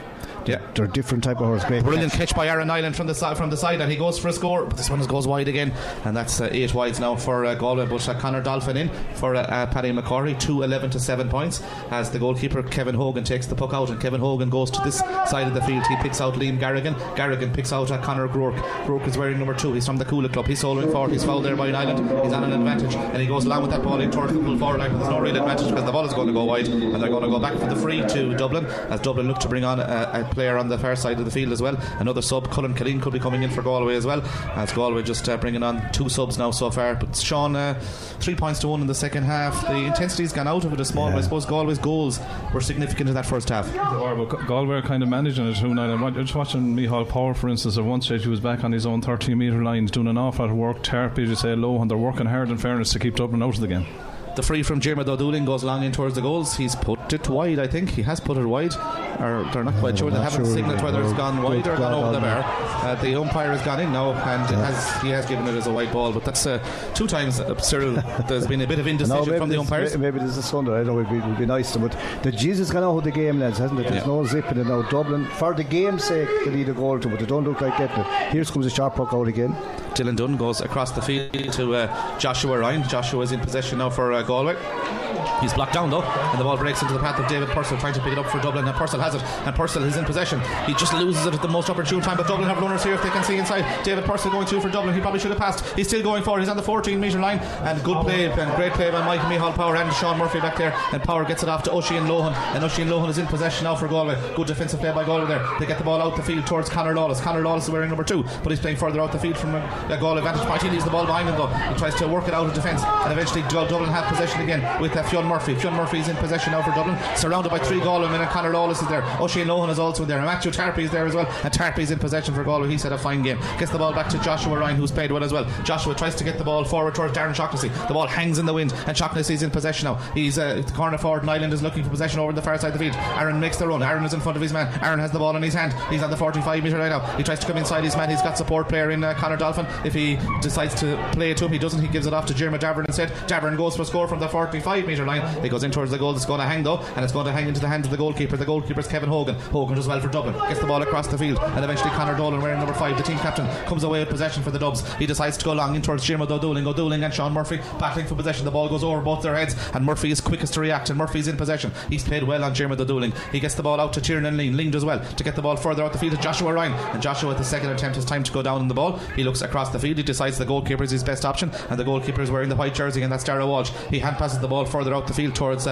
They're different type of horse. Great brilliant catch by Aaron Nyland from the side, and he goes for a score, but this one goes wide again, and that's 8 wides now for Galway. But Conor Dolphin in for Paddy McCorry, 2-11 to 7 points, as the goalkeeper Kevin Hogan takes the puck out, and Kevin Hogan goes to this side of the field. He picks out Liam Garrigan picks out Conor Groark is wearing number 2. He's from the Coola Club. He's soloing forward. He's fouled there by Nyland. He's on an advantage, and he goes along with that ball in towards the full forward line. There's no real advantage because the ball is going to go wide, and they're going to go back for the free to Dublin, as Dublin look to bring on a player on the far side of the field as well. Another sub, Cullen Killeen, could be coming in for Galway as well, as Galway just bringing on 2 subs now so far. But Sean, 3 points to 1 in the second half. The intensity's gone out of it a small, but I suppose Galway's goals were significant in that first half. Galway are kind of managing it too now. I'm just watching Micheál Power, for instance. At one stage he was back on his own 13-metre line, doing an awful lot of work. Tarpey, you say low, and they're working hard, in fairness, to keep Dublin out of the game. The free from Diarmuid O'Dooling goes long in towards the goals. He's put it wide, I think. He has put it wide, or they're not quite sure. They haven't signalled whether it's gone wide or gone over the bar. The umpire has gone in now, and he has given it as a white ball. But that's 2 times, Cyril. There's been a bit of indecision from the umpires. Maybe there's a Sunday. I know it would be nice to, but the Jesus gone out of the game, lads, hasn't it? There's no zipping it now. Dublin, for the game's sake, they need a goal to, but they don't look like getting it. Here comes a sharp puck out again. Dylan Dunn goes across the field to Joshua Ryan. Joshua is in possession now for Galway. He's blocked down though, and the ball breaks into the path of David Purcell, trying to pick it up for Dublin, and Purcell has it, and Purcell is in possession. He just loses it at the most opportune time, but Dublin have runners here if they can see inside. David Purcell going through for Dublin. He probably should have passed. He's still going forward. He's on the 14-metre line, and good play and great play by Micheál Power and Sean Murphy back there, and Power gets it off to Oisin Lohan, and Oisin Lohan is in possession now for Galway. Good defensive play by Galway there. They get the ball out the field towards Conor Lawless. Conor Lawless is wearing number 2, but he's playing further out the field from a Galway vantage point. He leaves the ball behind him though. He tries to work it out of defence, and eventually Dublin have possession again with Fionn Murphy. Fionn Murphy is in possession now for Dublin, surrounded by 3 Galway men, and Conor Lawless is there. Oisin Lohan is also there, and Matthew Tarpey is there as well, and Tarpey is in possession for Galway. He's had a fine game. Gets the ball back to Joshua Ryan, who's played well as well. Joshua tries to get the ball forward towards Darren Shaughnessy. The ball hangs in the wind, and Shaughnessy is in possession now. He's the corner forward, and Ireland is looking for possession over the far side of the field. Aaron makes the run. Aaron is in front of his man. Aaron has the ball in his hand. He's on the 45-metre line now. He tries to come inside his man. He's got support player in Conor Dolphin. If he decides to play it to him, he doesn't. He gives it off to Diarmuid Davern instead. Davern goes for a score from the 45-metre line. He goes in towards the goal. It's going to hang though, and it's going to hang into the hands of the goalkeeper. The goalkeeper's Kevin Hogan. Hogan does well for Dublin. Gets the ball across the field, and eventually Conor Dolan, wearing number 5, the team captain, comes away with possession for the Dubs. He decides to go long in towards Diarmuid O'Dooling. O'Dooling and Sean Murphy battling for possession. The ball goes over both their heads, and Murphy is quickest to react, and Murphy's in possession. He's played well on Diarmuid O'Dooling. He gets the ball out to Tiernan Lean. Lean does well to get the ball further out the field to Joshua Ryan, and Joshua at the second attempt has time to go down on the ball. He looks across the field. He decides the goalkeeper is his best option, and the goalkeeper is wearing the white jersey, and that's Darragh Walsh. He hand passes the ball further out the field towards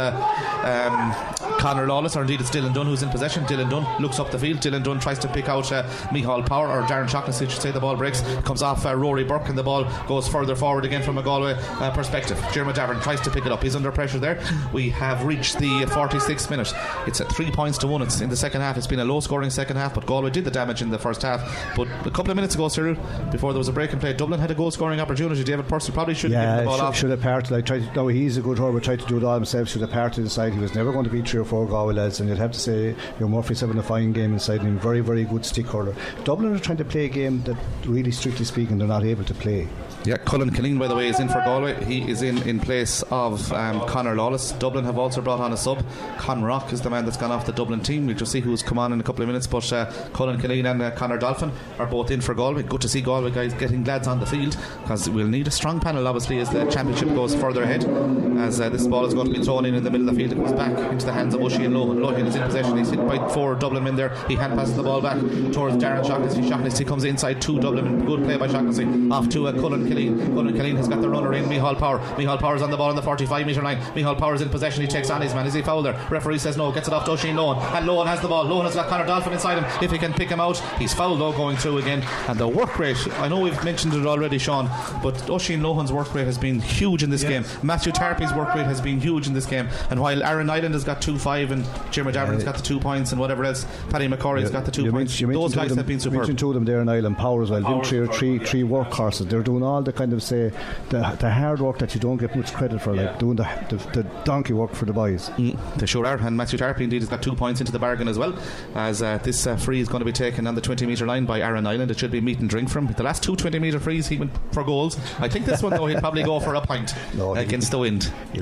Conor Lawless, or indeed it's Dylan Dunn who's in possession. Dylan Dunn looks up the field. Dylan Dunn tries to pick out Micheál Power, or Darren Shaughnessy, should say. The ball breaks, comes off Rory Burke, and the ball goes further forward again from a Galway perspective. Diarmuid Davern tries to pick it up. He's under pressure there. We have reached the 46th minute. It's at 3 points to 1. It's in the second half. It's been a low scoring second half, but Galway did the damage in the first half. But a couple of minutes ago, Cyril, before there was a break in play, Dublin had a goal scoring opportunity. David Purcell probably should have given the ball off. Should have parted. He's a good hurler, but tried to do it all himself. Should have parted inside. He was never going to beat 3 or 4 Galway lads, and you'd have to say Murphy's having a fine game inside him. Very, very good stick hurler. Dublin are trying to play a game that really, strictly speaking, they're not able to play. Yeah, Cullen Killeen, by the way, is in for Galway. He is in place of Conor Lawless. Dublin have also brought on a sub. Con Rock is the man that's gone off the Dublin team. We'll just see who's come on in a couple of minutes, but Cullen Killeen and Conor Dolphin are both in for Galway. Good to see Galway guys getting lads on the field, because we'll need a strong panel obviously as the championship goes further ahead, as this ball is going to be thrown in the middle of the field. It goes back into the hands of Oisin Lohan. Lohan is in possession. He's hit by 4 Dublin men there. He hand passes the ball back towards Darren Shaughnessy. Shaughnessy comes inside 2 Dublin men. Good play by Shaughnessy off to Cullen Killeen. Cullen Killeen has got the runner in, Micheál Power. Micheál Power's on the ball on the 45-metre line. Micheál Power's in possession. He takes on his man. Is he fouled there? Referee says no. Gets it off to Oisin Lohan, and Lohan has the ball. Lohan has got Conor Dolphin inside him. If he can pick him out, he's fouled though, going through again. And the work rate, I know we've mentioned it already, Sean, but Oisin Lohan's work rate has been huge in this game. Matthew Tarpey's work rate has been huge in this game, and while Aaron Nyland has got 2-5 and Diarmuid Davern's got the 2 points and whatever else, Paddy McCorry's got the 2 points. Those guys have been superb. You mentioned 2 of them there in Ireland. Power as well. Three workhorses. They're doing all the kind of the hard work that you don't get much credit for, like doing the donkey work for the boys. They sure are. And Matthew Tarpey indeed has got 2 points into the bargain as well, as this free is going to be taken on the 20-metre line by Aaron Nyland. It should be meat and drink from the last 2 20-metre frees. He went for goals. I think this one though he'll probably go for a pint against the wind. He'll have a pint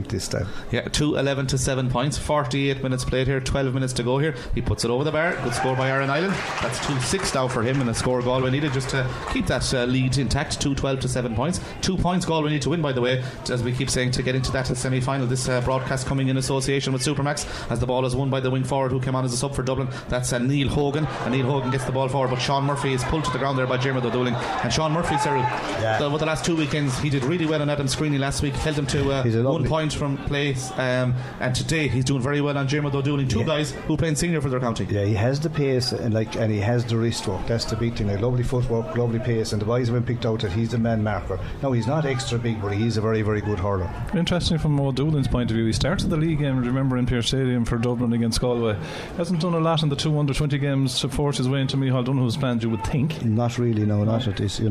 think this time. Yeah, 2-11 to 7 points. 48 minutes played here, 12 minutes to go here. He puts it over the bar. Good score by Aaron Island. That's 2-6 now for him, and a score Galway needed just to keep that lead intact. 2-12 to 7 points. 2 points Galway need to win, by the way, as we keep saying, to get into that semi-final. This broadcast coming in association with Supermax, as the ball is won by the wing forward who came on as a sub for Dublin. That's Neil Hogan, and Neil Hogan gets the ball forward, but Sean Murphy is pulled to the ground there by Jeremy O'Dooling. And Sean Murphy, Cyril, over the last 2 weekends, he did really well on Adam Screeney last week, held him to 1 point from place, and today he's doing very well on Jeremy O'Dooling. Two guys who playing senior for their county. Yeah, he has the pace and he has the wrist work. That's the big thing. Like, lovely footwork, lovely pace, and the boys have been picked out that he's the man marker. Now, he's not extra big, but he's a very, very good hurler. Interesting from O'Dooling's point of view. He started the league game, remember, in Pearse Stadium for Dublin against Galway. Hasn't done a lot in the 2 under-20 games to force his way into Micheál Donoghue's plans, you would think. Not really, no, not at this,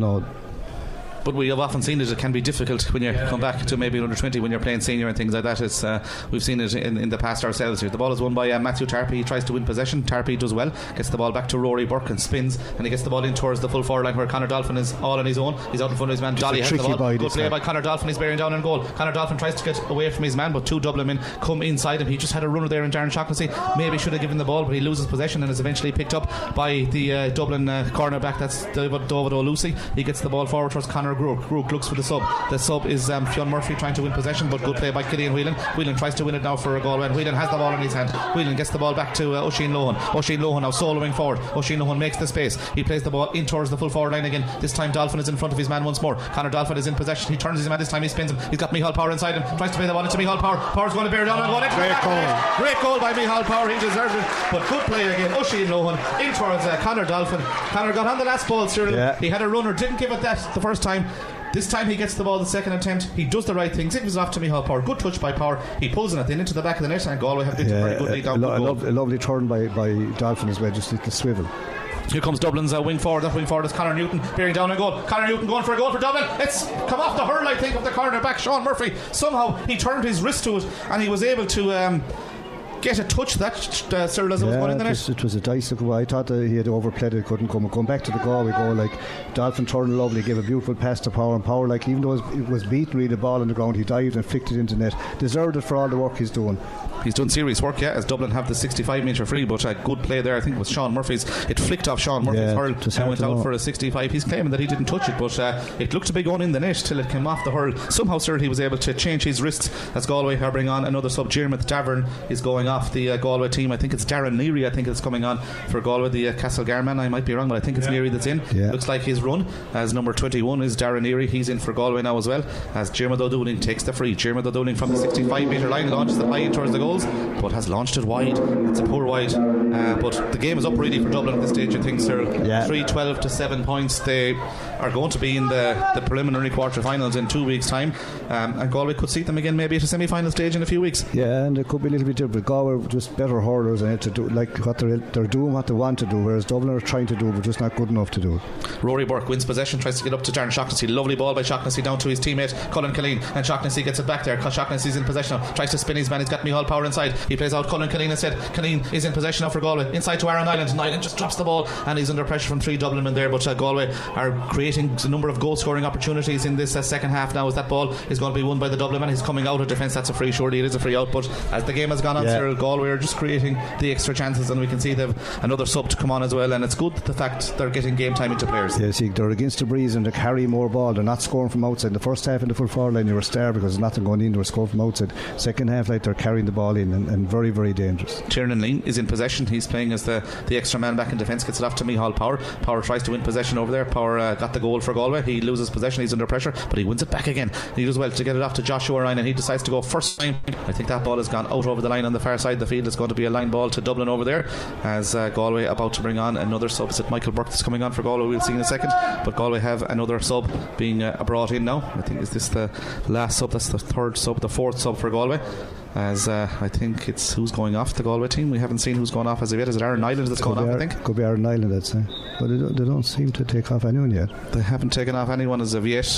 But we have often seen it can be difficult when you come back to maybe under 20 when you're playing senior and things like that. It's, we've seen it in the past ourselves here. The ball is won by Matthew Tarpey. He tries to win possession. Tarpey does well, gets the ball back to Rory Burke and spins, and he gets the ball in towards the full forward line where Conor Dolphin is all on his own. He's out in front of his man. Dolly has the ball. Good play by Conor Dolphin. He's bearing down on goal. Conor Dolphin tries to get away from his man, but 2 Dublin men come inside him. He just had a runner there in Darren Shaughnessy. Maybe should have given the ball, but he loses possession and is eventually picked up by the Dublin cornerback. That's David O'Lucy. He gets the ball forward towards Conor Grook. Grook looks for the sub. The sub is Fionn Murphy trying to win possession, but good play by Killian Whelan. Whelan tries to win it now for Galway, and Whelan has the ball in his hand. Whelan gets the ball back to Oisin Lohan. Oisin Lohan now soloing forward. Oisin Lohan makes the space. He plays the ball in towards the full forward line again. This time Dolphin is in front of his man once more. Conor Dolphin is in possession. He turns his man. This time he spins him. He's got Micheál Power inside him. Tries to play the ball into Micheál Power. Power's going to bear down and go in. Great goal by Micheál Power. He deserved it, but good play again. Oisin Lohan in towards Conor Dolphin. Conor got on the last ball, Cyril. He had a runner, didn't give it that the first time. This time he gets the ball the second attempt. He does the right things. It was off to Micheál Power. Good touch by Power. He pulls it then into the back of the net, and Galway have been very good lead down. A lovely turn by Dolphin as well, just the swivel. Here comes Dublin's wing forward. That wing forward is Conor Newton bearing down a goal. Conor Newton going for a goal for Dublin. It's come off the hurl, I think, of the cornerback Sean Murphy. Somehow he turned his wrist to it and he was able to get a touch that Cyril as it was going in the net. It was a dice goal. I thought he had overplayed it, couldn't come back to the Galway goal. Like, Dolphin turned lovely, gave a beautiful pass to Power, and Power, like, even though it was beaten really the ball on the ground, he dived and flicked it into net. Deserved it for all the work he's doing. He's done serious work, as Dublin have the 65 metre free, but a good play there. I think it was Sean Murphy's. It flicked off Sean Murphy's hurl and went out for a 65. He's claiming that he didn't touch it, but it looked to be going in the net till it came off the hurl. Somehow, sir, he was able to change his wrists as Galway are bringing on another sub. Jermith Davern is going off the Galway team. I think it's Darren Neary, I think it's coming on for Galway, the Castlegar man. I might be wrong, but I think it's Neary that's in. Looks like his run as number 21 is Darren Neary. He's in for Galway now as well, as Jermith O'Dooling takes the free. Jermith O'Dooling from the 65 metre line launches the play towards the goals, but has launched it wide. It's a poor wide, but the game is up really for Dublin at this stage, I think, sir. 3-12 to 7 points. They are going to be in the preliminary quarter-finals in 2 weeks' time, and Galway could see them again maybe at a semi-final stage in a few weeks. Yeah, and it could be a little bit different. Galway are just better hurlers and to do like what they're doing what they want to do, whereas Dublin are trying to do but just not good enough to do it. Rory Burke wins possession, tries to get up to Darren Shaughnessy. Lovely ball by Shaughnessy down to his teammate Cullen Killeen, and Shaughnessy gets it back there. Shaughnessy's in possession now, tries to spin his man. He's got Micheál Power inside. He plays out Cullen Killeen instead. Killeen is in possession now for Galway, inside to Aaron Island. Island just drops the ball and he's under pressure from 3 Dublin men there, but Galway are creating a number of goal scoring opportunities in this second half now, as that ball is going to be won by the Dublin man. He's coming out of defence. That's a free, surely it is a free out, but as the game has gone on, Cyril, Galway are just creating the extra chances, and we can see they've another sub to come on as well, and it's good the fact they're getting game time into players. Yeah, see, they're against the breeze and they carry more ball. They're not scoring from outside. The first half in the full forward line, you were star because there's nothing going in. They were scoring from outside. Second half, like, they're carrying the ball in and very, very dangerous. Tiernan Lean is in possession. He's playing as the extra man back in defence. Gets it off to Micheál Power. Power tries to win possession over there. Power got the goal for Galway. He loses possession. He's under pressure, but he wins it back again. He does well to get it off to Joshua Ryan, and he decides to go first time. I think that ball has gone out over the line on the far side of the field. It's going to be a line ball to Dublin over there, as Galway about to bring on another sub. Is it Michael Burke that's coming on for Galway? We'll see in a second, but Galway have another sub being brought in now. I think, is this the last sub? That's the third sub, the fourth sub for Galway, as I think it's who's going off the Galway team. We haven't seen who's going off as of yet. Is it Aaron Island that's going off? I think could be Aaron Island, I'd say, but they don't seem to take off anyone yet. They haven't taken off anyone as of yet.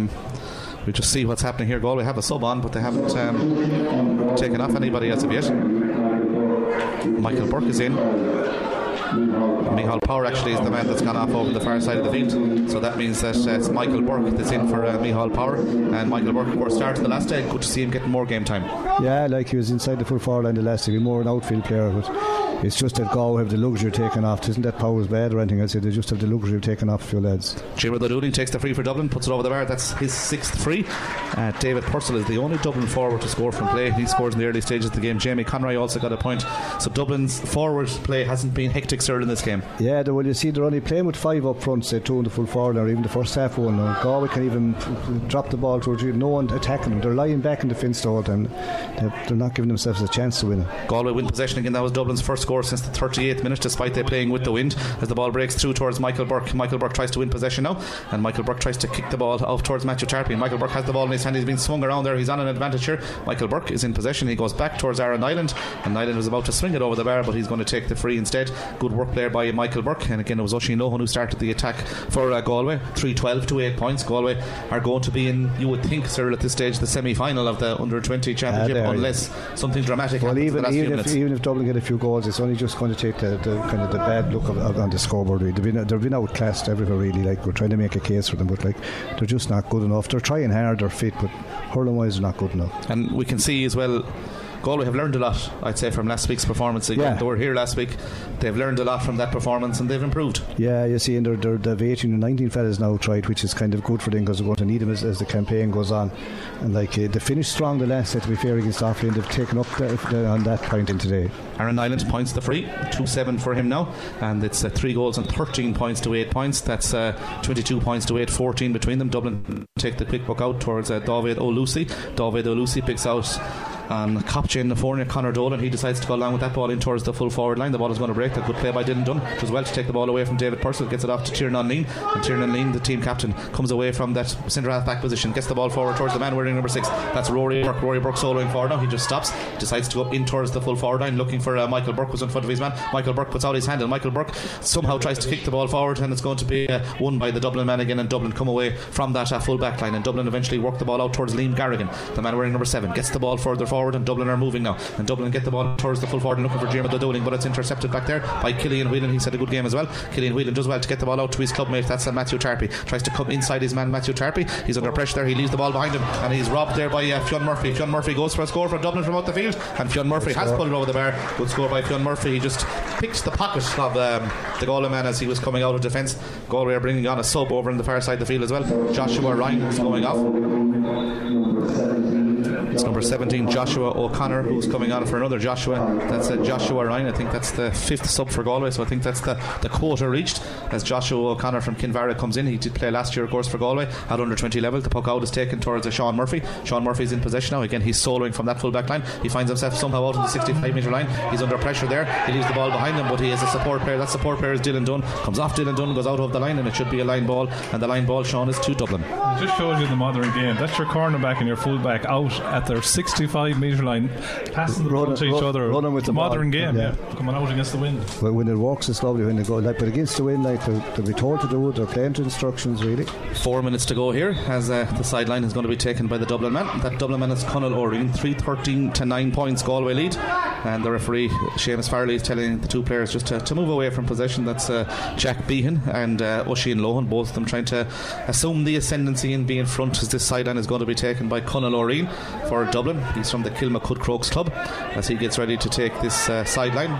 We just see what's happening here. Galway have a sub on, but they haven't taken off anybody as of yet. Michael Burke is in. Micheál Power actually is the man that's gone off over the far side of the field, so that means that it's Michael Burke that's in for Micheál Power. And Michael Burke, of course, started the last day. Good to see him getting more game time. Yeah, like he was inside the full forward line the last day. He'd be more an outfield player, but it's just that Galway have the luxury of taking off. It isn't that Power's bad or anything. I'd say they just have the luxury of taking off a few lads. Diarmuid O'Dooley takes the free for Dublin, puts it over the bar. That's his 6th free. David Purcell is the only Dublin forward to score from play. He scores in the early stages of the game. Jamie Conroy also got a point. So Dublin's forward play hasn't been hectic, sir, in this game. Yeah, well, you see, they're only playing with 5 up front, say 2 in the full forward, or even the first half one. Galway can even drop the ball towards you. No one attacking them. They're lying back in the fence the whole time. They're not giving themselves a chance to win it. Galway win possession again. That was Dublin's first score since the 38th minute, despite they playing with the wind. As the ball breaks through towards Michael Burke. Michael Burke tries to win possession now, and Michael Burke tries to kick the ball off towards Matthew Tarpey. Michael Burke has the ball in his hand. He's been swung around there. He's on an advantage here. Michael Burke is in possession. He goes back towards Aaron Nyland, and Nyland was about to swing it over the bar, but he's going to take the free instead. Good work there by Michael Burke. And again, it was Oisin Lohan who started the attack for Galway. 3-12 to 8 points. Galway are going to be in, you would think, Cyril, at this stage, the semi-final of the under-20 championship, unless something dramatic happens in the last few minutes. Even if Dublin get a few goals, it's only just going to take the kind of the bad look on the scoreboard. They've been outclassed everywhere, really. Like, we're trying to make a case for them, but like, they're just not good enough. They're trying hard, they're fit, but hurling wise, they're not good enough. And we can see as well, Galway have learned a lot, I'd say, from last week's performance. They were here last week. They've learned a lot from that performance, and they've improved. Yeah, you see, and they've 18 and 19 fellas now tried, which is kind of good for them, because they're going to need them as the campaign goes on. And like, they finished strong the last set, to be fair, against Offaly, and they've taken up on that point in today. Aaron Nyland points the free, 2-7 for him now, and it's 3 goals and 13 points to 8 points. That's 22 points to 8, 14 between them. Dublin take the quick buck out towards David O'Lucy. David O'Lucy picks out on Copchain Nafornia, Conor Dolan. He decides to go along with that ball in towards the full forward line. The ball is going to break. A good play by Dylan Dunn. It was well to take the ball away from David Purcell. Gets it off to Tiernan Lean, and Tiernan Lean, the team captain, comes away from that centre half back position, gets the ball forward towards the man wearing number 6. That's Rory Burke. Rory Burke soloing forward now. He just stops, decides to go up in towards the full forward line, looking for Michael Burke, was in front of his man. Michael Burke puts out his hand, and Michael Burke somehow tries to kick the ball forward, and it's going to be won by the Dublin man again, and Dublin come away from that full back line, and Dublin eventually work the ball out towards Liam Garrigan, the man wearing number 7, gets the ball further forward, and Dublin are moving now, and Dublin get the ball towards the full forward and looking for Diarmuid O'Dooley, but it's intercepted back there by Killian Whelan. He's had a good game as well. Killian Whelan does well to get the ball out to his clubmate. That's Matthew Tarpey. Tries to come inside his man Matthew Tarpey. He's under pressure there. He leaves the ball behind him, and he's robbed there by Fionn Murphy. Fionn Murphy goes for a score for Dublin from out the field, and Fionn Murphy has pulled it over the bar. Good score by Fionn Murphy. He just picked the pocket of the Galway man as he was coming out of defence. Galway are bringing on a sub over on the far side of the field as well. Joshua Ryan is going off. It's number 17, Joshua O'Connor, who's coming on for another Joshua. That's Joshua Ryan. I think that's the 5th sub for Galway, so I think that's the quota reached as Joshua O'Connor from Kinvara comes in. He did play last year, of course, for Galway at under 20 level. The puck out is taken towards Sean Murphy. Sean Murphy's in possession now. Again, he's soloing from that full back line. He finds himself somehow out on the 65 metre line. He's under pressure there. He leaves the ball behind him, but he is a support player. That support player is Dylan Dunn. Comes off Dylan Dunn, goes out of the line, and it should be a line ball, and the line ball, Sean, is to Dublin. It just shows you the modern game. That's your cornerback and your fullback out at their 65 metre line, passing the ball to each other. Running with the modern ball. game, coming out against the wind. Well, when it walks, it's lovely. When they go, like, but against the wind, like, they'll be told to do it. They're playing to instructions, really. 4 minutes to go here as the sideline is going to be taken by the Dublin man. That Dublin man is Conal O'Reen. 3-13 to 9 points Galway lead, and the referee Seamus Farley is telling the two players just to move away from possession. That's Jack Behan and Oisin Lohan, both of them trying to assume the ascendancy and be in front, as this sideline is going to be taken by Conal O'Reen for Dublin. He's from the Kilmacud Crokes club as he gets ready to take this sideline.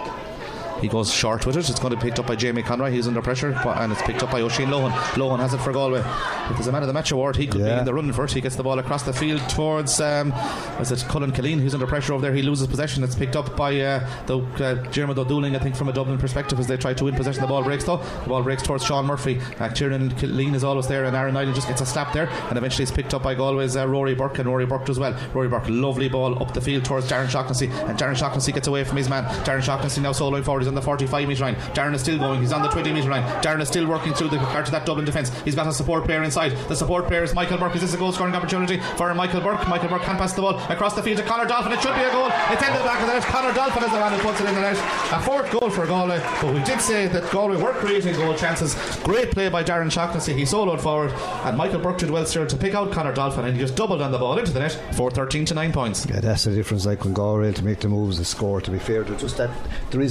He goes short with it. It's going to be picked up by Jamie Conroy. He's under pressure, and it's picked up by Oisin Lohan. Lohan has it for Galway. If there's a man of the match award, he could be in the running for it. He gets the ball across the field towards Cullen Killeen, who's under pressure over there. He loses possession. It's picked up by Diarmuid O'Dooley, I think, from a Dublin perspective, as they try to win possession. The ball breaks though. The ball breaks towards Sean Murphy. Tiernan Killeen is always there, and Aaron Nyland just gets a slap there, and eventually it's picked up by Galway's Rory Burke, and Rory Burke does well. Rory Burke, lovely ball up the field towards Darren Shaughnessy, and Darren Shaughnessy gets away from his man. Darren Shaughnessy now soloing forward. He's on the 45 metre line. Darren is still going. He's on the 20 metre line. Darren is still working through the part of that Dublin defence. He's got a support player inside. The support player is Michael Burke. Is this a goal scoring opportunity for Michael Burke? Michael Burke can pass the ball across the field to Conor Dolphin. It should be a goal. It's ended back of the net. Conor Dolphin is the man who puts it in the net. A 4th goal for Galway, but we did say that Galway were creating goal chances. Great play by Darren Shaughnessy. He soloed forward, and Michael Burke did well still to pick out Conor Dolphin, and he just doubled on the ball into the net. 4-13 to 9 points. Yeah, that's the difference. Like when Galway to make the moves, the score. To be fair, just that there is a difference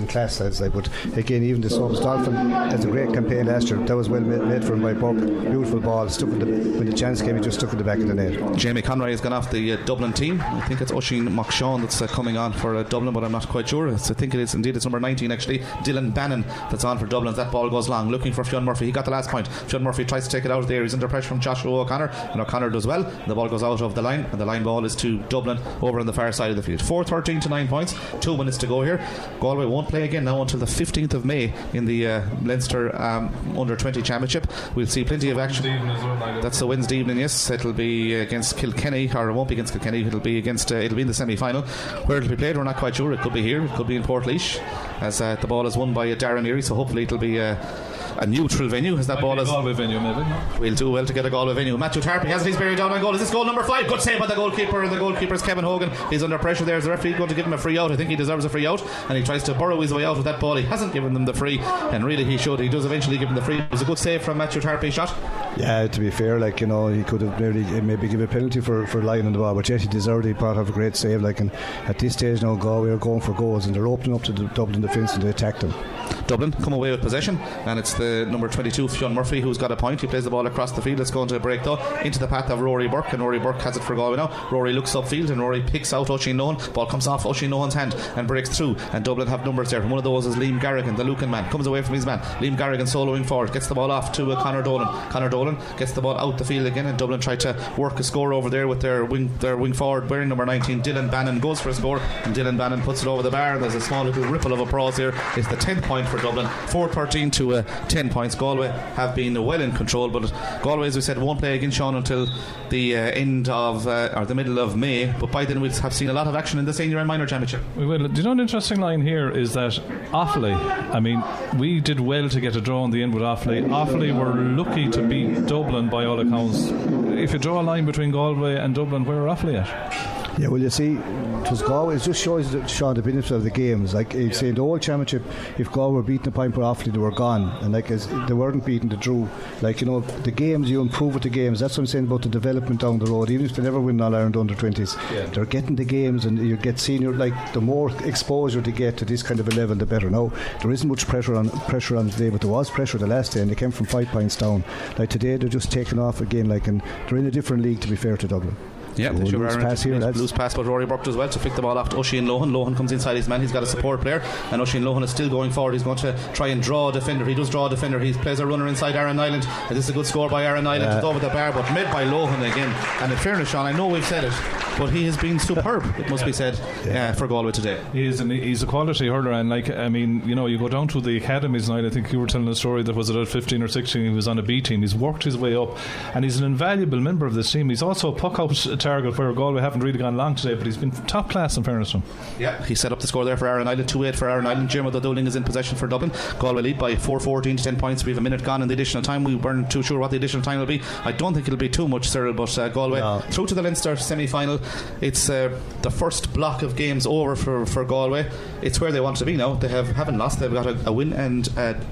in class, lads. But again, even the subs, Dolphin has a great campaign last year. That was well made for him by Burke. Beautiful ball. When the chance came, he just stuck in the back of the net. Jamie Conroy has gone off the Dublin team. I think it's Oisin McShawn that's coming on for Dublin, but I'm not quite sure. I think it is indeed. It's number 19 actually, Dylan Bannon, that's on for Dublin. That ball goes long, looking for Fionn Murphy. He got the last point. Fionn Murphy tries to take it out there. He's under pressure from Joshua O'Connor, and O'Connor does well. The ball goes out of the line, and the line ball is to Dublin over on the far side of the field. 4:13 to 9 points. 2 minutes to go here. Galway won't play again now until the 15th of May in the Leinster under 20 championship. We'll see plenty of action. That's the Wednesday evening. Yes, it'll be against Kilkenny, or it won't be against Kilkenny. It'll be against it'll be in the semi-final. Where it'll be played, we're not quite sure. It could be here, it could be in Portlaoise, as the ball is won by Darren Erie, so hopefully it'll be a neutral venue, as that ball is. Galway venue, maybe. We'll do well to get a Galway venue. Matthew Tarpey has his buried down on goal. Is this goal number 5? Good save by the goalkeeper. The goalkeeper is Kevin Hogan. He's under pressure there. Is the referee going to give him a free out? I think he deserves a free out, and he tries to burrow his way out with that ball. He hasn't given them the free, and really he should. He does eventually give him the free. It was a good save from Matthew Tarpey's shot. Yeah, to be fair, he could have maybe give a penalty for lying on the ball, but yet he deserved it. He brought off a great save. And at this stage now, Galway are going for goals, and they're opening up to the Dublin defence, and they attack them. Dublin come away with possession, and it's the number 22 Fionn Murphy who's got a point. He plays the ball across the field. It's going to break though into the path of Rory Burke, and Rory Burke has it for Galway now. Rory looks upfield, and Rory picks out Oisin Nohan. Ball comes off Oisin Nohan's hand and breaks through, and Dublin have numbers there. One of those is Liam Garrigan, the Lucan man, comes away from his man. Liam Garrigan soloing forward, gets the ball off to Conor Dolan. Conor Dolan gets the ball out the field again, and Dublin try to work a score over there with their wing forward wearing number 19 Dylan Bannon. Goes for a score, and Dylan Bannon puts it over the bar, and there's a small little ripple of applause here. It's the 10th point for Dublin. 4:13 to 10 points. Galway have been well in control, but Galway, as we said, won't play again, Sean, until the end of or the middle of May. But by then we'll have seen a lot of action in the senior and minor championship. We will. Do you know an interesting line here is that Offaly, I mean, we did well to get a draw in the end with Offaly. Offaly were lucky to beat Dublin by all accounts. If you draw a line between Galway and Dublin, where are Offaly at? Yeah, well, you see, it was Galway. It just shows Sean the benefit of the games. Like you say, in the whole championship, if Galway were beating a point per Offaly, they were gone, and as they weren't beaten, they drew. The games, you improve with the games. That's what I'm saying about the development down the road. Even if they never win All Ireland under 20s, they're getting the games, and you get senior. The more exposure they get to this kind of a level, the better. Now there isn't much pressure on today, but there was pressure the last day, and they came from 5 points down. Like today, they're just taking off again. And they're in a different league, to be fair to Dublin. Yeah, so loose pass, but Rory Burke does well to pick the ball off to Oisin Lohan. Lohan comes inside his man. He's got a support player, and Oisin Lohan is still going forward. He's going to try and draw a defender. He does draw a defender. He plays a runner inside Aaron Nyland, and this is a good score by Aaron Nyland. It's over the bar, but made by Lohan again. And in fairness, Sean, I know we've said it, but he has been superb, it must be said, for Galway today. He's a quality hurler, and you go down to the academies now. I think you were telling a story that was at 15 or 16 he was on a B team. He's worked his way up, and he's an invaluable member of this team. He's also a puck out target where Galway haven't really gone long today, but he's been top class in fairness to him. Yeah, he set up the score there for Aaron Island. 2-8 for Aaron Island. Jim O'Dowling is in possession for Dublin. Galway lead by 4:14 to 10 points. We have a minute gone in the additional time. We weren't too sure what the additional time will be. I don't think it'll be too much, Cyril, but Galway through to the Leinster semi-final. It's the first block of games over for Galway. It's where they want to be now. They haven't lost. They've got a win and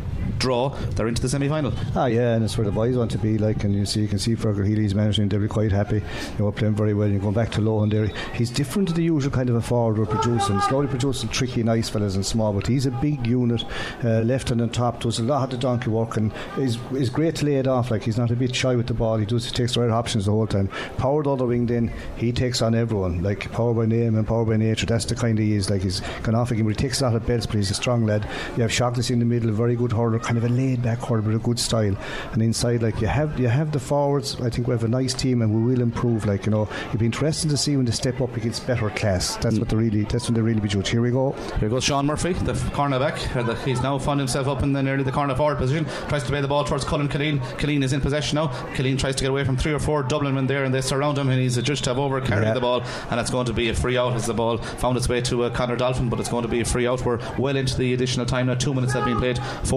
draw. They're into the semi-final. And it's where the boys want to be. And you can see Fergal Healy's managing. They'll be quite happy. Playing very well. You're going back to Lohan there. He's different to the usual kind of a forward we're producing. Slowly producing tricky, nice fellas and small, but he's a big unit. Left hand and top does a lot of the donkey work, and is great to lay it off. He's not a bit shy with the ball. He takes the right options the whole time. Power the other wing, then he takes on everyone. Power by name and power by nature. That's the kind he is. He's gone off again, but he takes a lot of belts, but he's a strong lad. You have Shaughnessy in the middle, a very good hurler, kind of a laid back hurler with a good style. And inside, you have the forwards. I think we have a nice team, and we will improve. It'd be interesting to see when they step up against better class. That's when they really be judged. Here we go. Here goes Sean Murphy, the cornerback. He's now found himself up in nearly the corner forward position. Tries to play the ball towards Cullen Killeen. Killeen is in possession now. Killeen tries to get away from 3 or 4 Dublin men there, and they surround him, and he's adjudged to have over-carried the ball, and it's going to be a free out as the ball found its way to Conor Dolphin, but it's going to be a free out. We're well into the additional time now. 2 minutes have been played. 4:14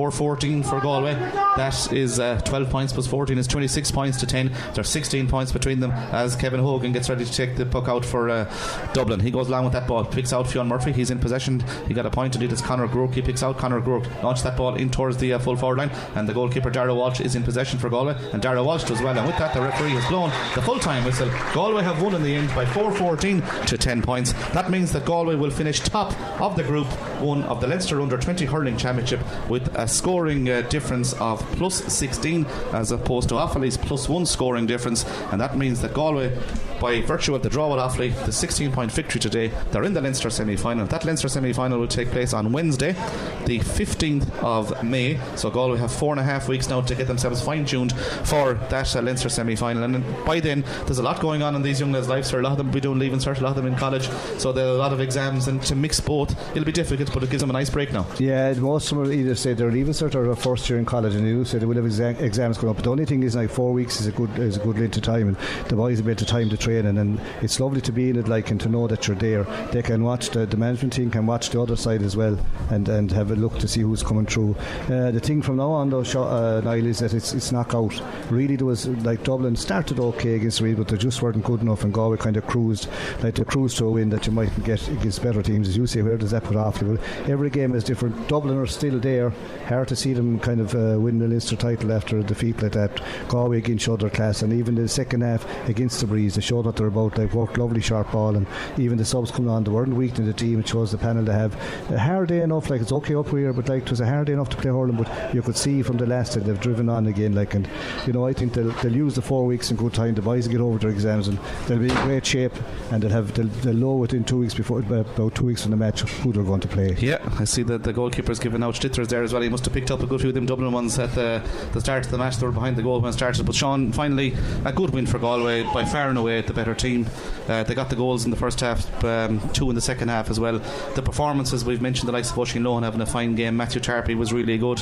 14 for Galway. That is 12 points plus 14 is 26 points to 10. There's 16 points between them as Kevin Hogan gets ready to take the puck out for Dublin. He goes along with that ball, picks out Fionn Murphy. He's in possession. He got a point, and it is Conor Grook. He picks out Conor Grook, launched that ball in towards the full forward line, and the goalkeeper Dara Walsh is in possession for Galway, and Dara Walsh does well, and with that the referee has blown the full time whistle. Galway have won in the end by 4-14 to 10 points. That means that Galway will finish top of the Group 1 of the Leinster Under 20 Hurling Championship with a scoring difference of plus 16 as opposed to Offaly's plus 1 scoring difference, and that means that Galway, by virtue of the draw with Offaly, the 16-point victory today, they're in the Leinster semi-final. That Leinster semi-final will take place on Wednesday, the 15th of May. So Galway have 4.5 weeks now to get themselves fine-tuned for that Leinster semi-final, and by then there's a lot going on in these young lads' lives. For a lot of them will be doing leaving cert, a lot of them in college, so there are a lot of exams, and to mix both it'll be difficult, but it gives them a nice break now. Yeah, most of them will either say they're leaving cert or their first year in college, and you say they will have exams going up. But the only thing is, like, 4 weeks is a good length of time, and the boys have a bit of time to train, and it's lovely to be in it, like, and to know that you're there. They can watch the management team can watch the other side as well, and have a look to see who's coming through. The thing from now on though, Niall, is that it's knockout. Really, there was, like, Dublin started okay against Reid, but they just weren't good enough, and Galway kind of cruised, like they cruised to a win that you might get against better teams. As you say, where does that put off? Well, every game is different. Dublin are still there. Hard to see them kind of win the Leinster title after a defeat like that. Galway again showed their class, and even the second half against the Breeze, they showed what they're about. They've worked lovely sharp ball, and even the subs coming on, they weren't weak in the team. It shows the panel they have a hard day enough. Like, it's okay up here, but like, it was a hard day enough to play hurling, but you could see from the last that they've driven on again, like, and you know, I think they'll use the 4 weeks in good time. The boys will get over their exams, and they'll be in great shape, and they'll know within 2 weeks before, about 2 weeks from the match, who they're going to play. Yeah, I see that the goalkeeper's giving out Stitters there as well. He must have picked up a good few of them Dublin ones at the start of the match. They were behind the goal when it started. But Sean, finally a good win for Galway, by far and away the better team. They got the goals in the first half, 2 in the second half as well. The performances, we've mentioned the likes of Oisin Lohan having a fine game. Matthew Tarpey was really good.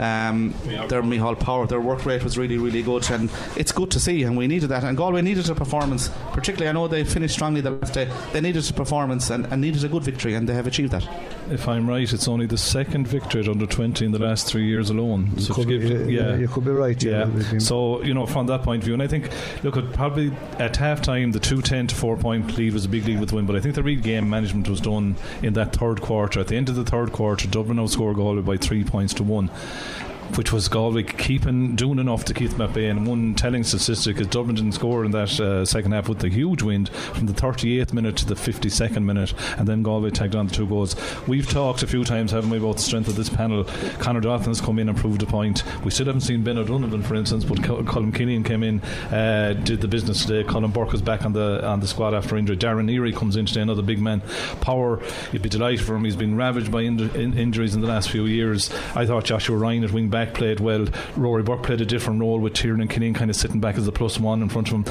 Their Micheál Power, their work rate was really, really good, and it's good to see, and we needed that, and Galway needed a performance. Particularly, I know they finished strongly the last day. They needed a performance and needed a good victory, and they have achieved that. If I'm right, it's only the second victory at under 20 in the last 3 years alone. So you could be right. Yeah. So, you know, from that point of view, and I think, look, probably at half time the 2-10 to 4 point lead was a big lead with the win, but I think the Reid game management was done in that third quarter. At the end of the third quarter, Dublin outscored Galway by 3 points to 1, which was Galway doing enough to keep them at bay. And one telling statistic is Dublin didn't score in that second half with the huge wind from the 38th minute to the 52nd minute, and then Galway tagged on the 2 goals. We've talked a few times, haven't we, about the strength of this panel. Conor Dolphin's come in and proved a point. We still haven't seen Ben O'Donovan, for instance, but Colm Killian came in, did the business today. Colin Burke is back on the squad after injury. Darren Neary comes in today, another big man. Power, you'd be delighted for him. He's been ravaged by injuries in the last few years. I thought Joshua Ryan at wing back played well. Rory Burke played a different role, with Tiernan Killeen kind of sitting back as the +1 in front of him.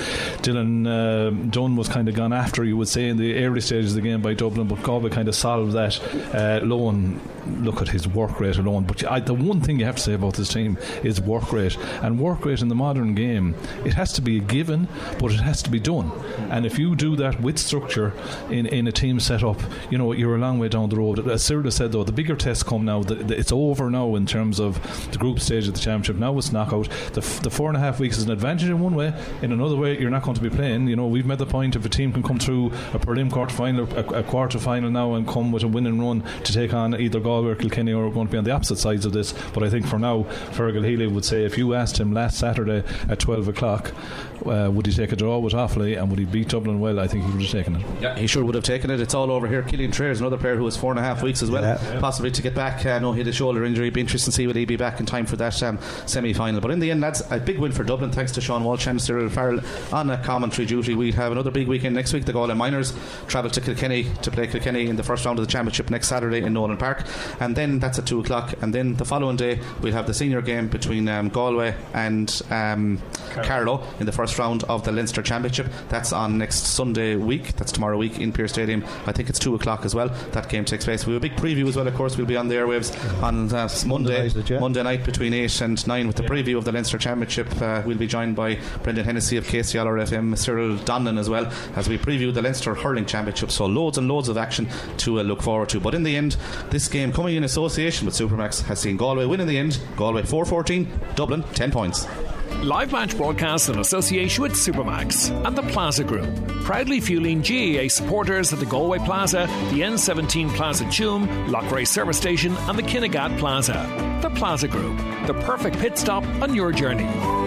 Dylan Dunn was kind of gone after, you would say, in the early stages of the game by Dublin, but Galway kind of solved that. Lohan, look at his work rate alone. But the one thing you have to say about this team is work rate, and work rate in the modern game, it has to be a given, but it has to be done. And if you do that with structure in a team set up, you know, you're a long way down the road. As Cyril said, though, the bigger tests come now. It's over now in terms of the group stage of the championship. Now it's knockout. The 4.5 weeks is an advantage in one way. In another way, you're not going to be playing. You know, we've made the point, if a team can come through a prelim quarter final, a quarter final now, and come with a winning run to take on either Galway or Kilkenny, or going to be on the opposite sides of this. But I think for now, Fergal Healy would say, if you asked him last Saturday at 12 o'clock, would he take a draw with Offaly and would he beat Dublin, well, I think he would have taken it. Yeah, he sure would have taken it. It's all over here. Killian Traer is another player who has 4.5 weeks as well, possibly to get back. I know he had a shoulder injury. It'd be interesting to see will he be back in time for that semi-final. But in the end, lads, a big win for Dublin, thanks to Sean Walsh and Cyril Farrell on a commentary duty. We have another big weekend next week. The Galway Miners travel to Kilkenny to play Kilkenny in the first round of the championship next Saturday in Nolan Park, and then that's at 2 o'clock, and then the following day we'll have the senior game between Galway and Carlow in the first round of the Leinster Championship. That's on next Sunday week, that's tomorrow week in Pearse Stadium. I think it's 2 o'clock as well. That game takes place. We have a big preview as well, of course. We'll be on the airwaves on Monday tonight between 8 and 9 with the preview of the Leinster Championship. We'll be joined by Brendan Hennessy of KCLR FM, Cyril Donlan as well, as we preview the Leinster Hurling Championship. So loads and loads of action to look forward to. But in the end, this game, coming in association with Supermax, has seen Galway win in the end. Galway 4-14, Dublin 10 points. Live match broadcast in association with Supermax and the Plaza Group, proudly fueling GAA supporters at the Galway Plaza, the N17 Plaza Tuam, Loughrea Service Station and the Kinnegad Plaza. The Plaza Group, the perfect pit stop on your journey.